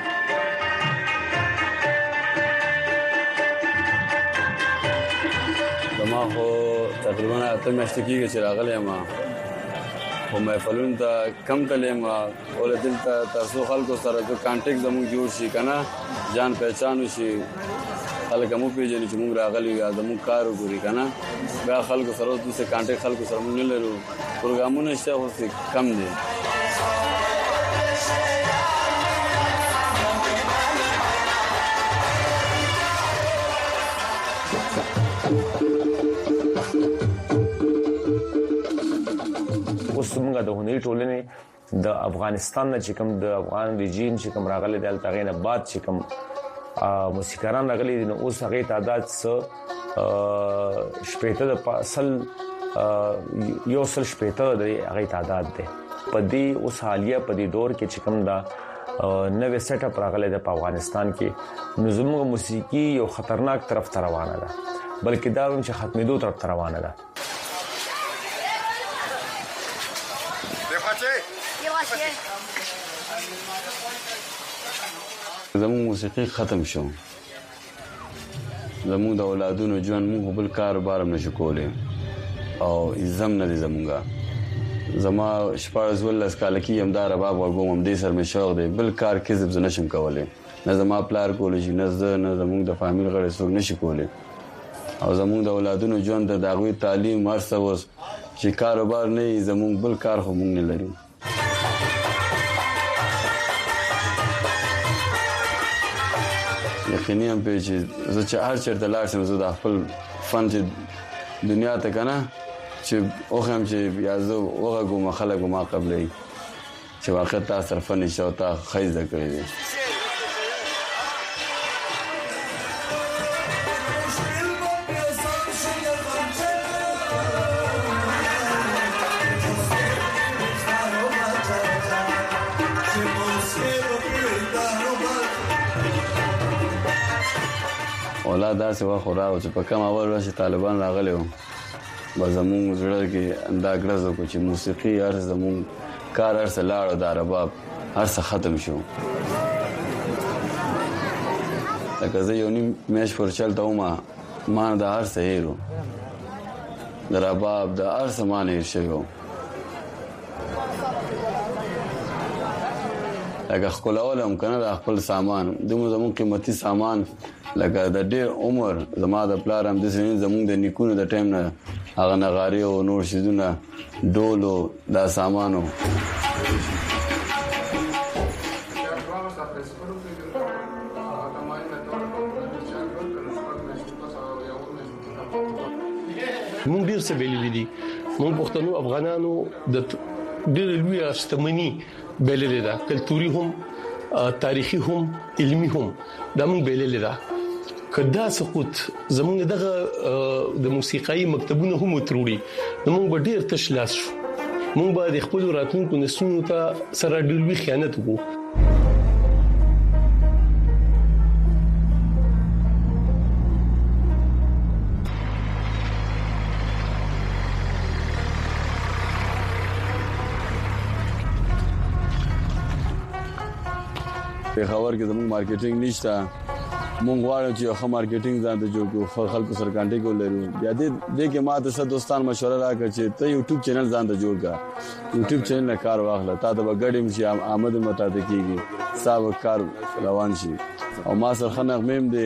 ما خو تقریبا اته میاشتې کېږي چې راغلی ما خو محفلونو ته کم تللی ما ول دلته تاسو خلکو سره جو کانټیکټ زموږ جوړ شي کنه جان پہچان شي خلک مو پیژني چې موږ راغلي یا زموږ کار وګوري کنه بیا خلکو سره د څه کانټیکټ خلکو سره موږ نه لرو پروګرامونه شته خو کم دي څنګه د هنري ټولنې د افغانستان نه چې کوم د افغان ریجین چې کوم راغلي د التغې نه بعد چې کوم موسیقاران راغلي نو اوس هغه تعداد څه شپېته د اصل یو سل شپېته د هغه تعداد ده په دې اوس حالیه په دې دور کې چې کوم دا نوې سیټ اپ راغلي د افغانستان کې نو زموږ موسیقي یو خطرناک طرف ته روانه ده بلکې دا هم چې ختمېدو طرف ته روانه ده زموږ موسیقي ختم شو زموږ د اولادونو ژوند موږ بل کاروبار نشو کولای او زم نه زموږه زما شپږ ولس کال کې همدار باب ورغوم هم دې سر مې شوق دی بل کار کې زب نشم کولای نه زما پلار کولای شي نه زموږ د فامیل غړي څوک نشي کولای او زموږ د اولادونو ژوند د داغوي تعلیم مرسته وس چې کاروبار نه زموږ بل کار خو موږ نه لري یقیني هم په چې زه چې هر چیرته لاړ شم زه د خپل فن چې دنیا ته کنه چې اوخم چې یا زه اوغه کوم خلک ما قبلې چې واقعا تاسو طرف نشو تا خیزه کړی دي اولاد داسې وخت راو چې په کوم اول ورځ طالبان راغلي وو زموږ زړه کې دا ګرځو کو چې موسیقي هر زموږ کار هر څه لاړو د رباب هر څه ختم شو. لکه زه یو نیم میاشت پر چلته ومه ما د هر څه هیرو د رباب د هر څه ما نه هیر شوی لکه ښکلول هم که نه د خپل سامان دومره زموږ قیمتي سامان لکه د ډېر عمر زما د پلار هم داسې زموږ د نیکونو د ټایم نه هغه نغارې او نور شیزونه ډولو دا سامانو مونږ ډیر څه ویلي دي. مونږ پښتنو افغانانو د ډیر لوی استمنی بللې ده کلتوري هم تاریخي هم علمي هم دا مونږ بللې ده. کدا سقوط زمونږ دغه د موسیقي مکتبونو هم وتروړي مونږ به ډیر تشلاس شو. مونږ به د خپل راتلونکو نسلونو ته سره ډیر لوی خیانت وکړو. په خبر کې زموږ مارکیټینګ نشته. مونږ غواړو چې خو مارکیټینګ ځان ته جوړ کړو خلکو سره کانټیکټ ولرو. بیا دې کې ما ته دوستان مشوره راکړه چې ته یوټیوب چینل ځان ته جوړ کړه. یوټیوب چینل نه کار واخله تا ته بغړم چې آمد متا ته کیږي صاحب کار روان شي. او ما سره خنغ مم دي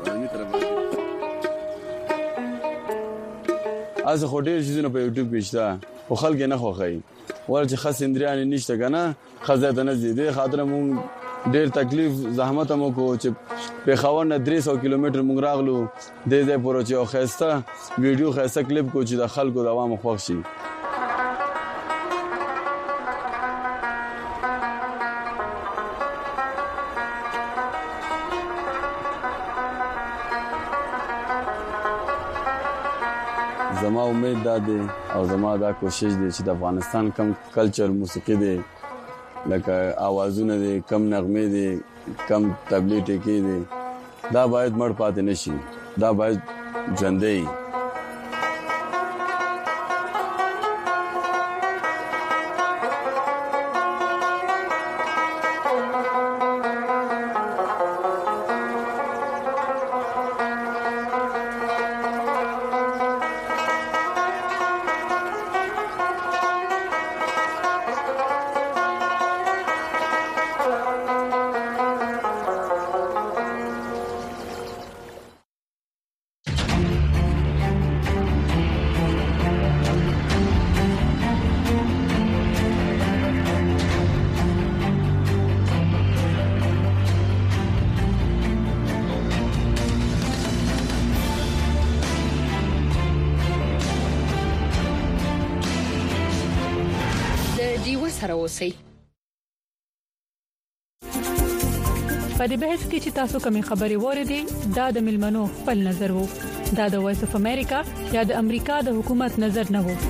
از خو ډیر شي نه په یوټیوب کې شته او خلک نه خوخی ورته خاص اندریان نشته کنه خزه نه زیاده خاطر مونږ ډیر تکلیف زحمت مو کو چې په خاور نه 300 کیلومتر مونږ راغلو د دې پورو چې خسته ویډیو خسته کلیپ کو چې د خلکو د عوامو خوښ شي. زما امید ده او زما دا کوشش دی چې د افغانستان کم کلچر موسیقي دی لکه आवाजونه دي کم نغمه دي کم تبلیغ ټکی دي دا باید مړ پاتې نشي. دا باید ژوندۍ سره اوسئ. په دې بحث کې چې تاسو کومې خبرې وریدي دا د ملمنو خپل نظر وو. دا د وایس اف امریکا یا د امریکا د حکومت نظر نه وو.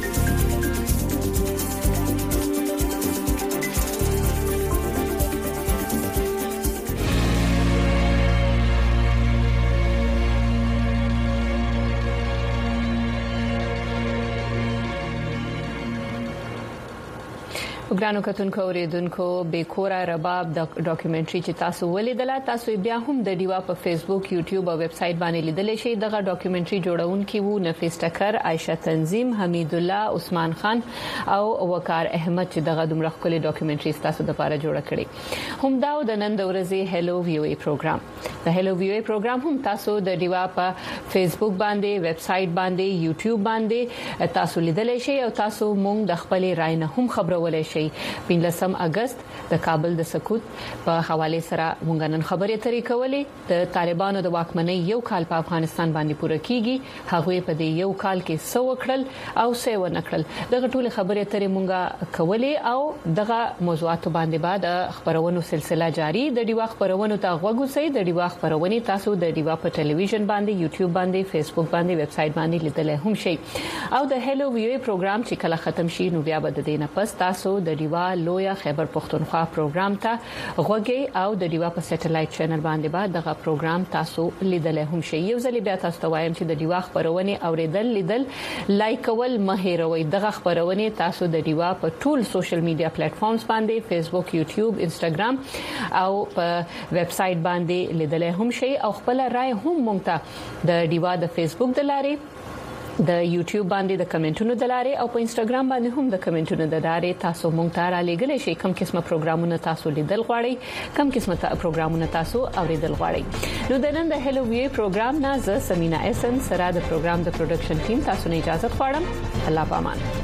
ګرانو کتونکو اوریدونکو بیکورا رباب د ډاکومنټري چې تاسو ولیدله تاسو بیا هم د دیوا په فیسبوک یوټیوب او ویب سټ باندې لیدلی شئ. دغه ډاکومنټري جوړونکي وو نفیس ټکر، عائشه تنظیم، حمید الله، عثمان خان او وقار احمد چې دغه دومره خپل ډاکومنټري تاسو د لپاره جوړ کړي. هم دا د نن د ورځې هلو ویو ای پروګرام د هلو ویو ای پروګرام هم تاسو د دیوا په فیسبوک باندې، ویب سټ باندې، یوټیوب باندې تاسو لیدلی شئ او تاسو مونږ د خپل رائے نه هم خبرولای شئ. 15 اگست د کابل د سقوط په حواله سره مونږ نن خبرې اترې کولې. د طالبانو د واکمنۍ یو کال په افغانستان باندې پوره کیږي. هغه په دې یو کال کې سو وکړل او سو ونکړل. دغه ټول خبرې اترې مونږ کولې او دغه موضوعات باندې بعد خبرونو سلسله جاری. د دیوا خبرونو ته غوږ سئ. د دیوا خبرونه تاسو د دیوا په ټلویزیون باندې، یوټیوب باندې، فیسبوک باندې، ویب سټ باندې لیدل هم شئ. او د هلو ویو پروګرام چې کله ختم شي نو بیا به د دینه پس تاسو د ډیوا لویا خیبر پختونخوا پروګرام ته غوږی او د ډیوا په سټلایټ چینل باندې بعد دغه پروګرام تاسو لیدل هم شي. یو ځل بیا تاسو ته وایم چې د ډیوا خبرونه اوریدل لیدل لایک کول مهیروي. دغه خبرونه تاسو د ډیوا په ټول سوشل میډیا پلیټ فارمز باندې فیسبوک، یوټیوب، انستګرام او په ویب سټ باندې لیدل هم شي او خپل رائے هم مونږ ته د ډیوا د فیسبوک د لارې د یوټیوب باندې د کمنټونو د لارې او په انستګرام باندې هم د کمنټونو د لارې تاسو مونږ ته را لېږلی شئ. کوم قسمه پروګرامونه تاسو لیدل غواړئ، کوم قسمه پروګرامونه تاسو اوریدل غواړئ. نو د نن د هلو وی پروګرام نه زه سمینا احسان سره د پروګرام د پروډکشن ټیم تاسو نه اجازه غواړم. الله پامان.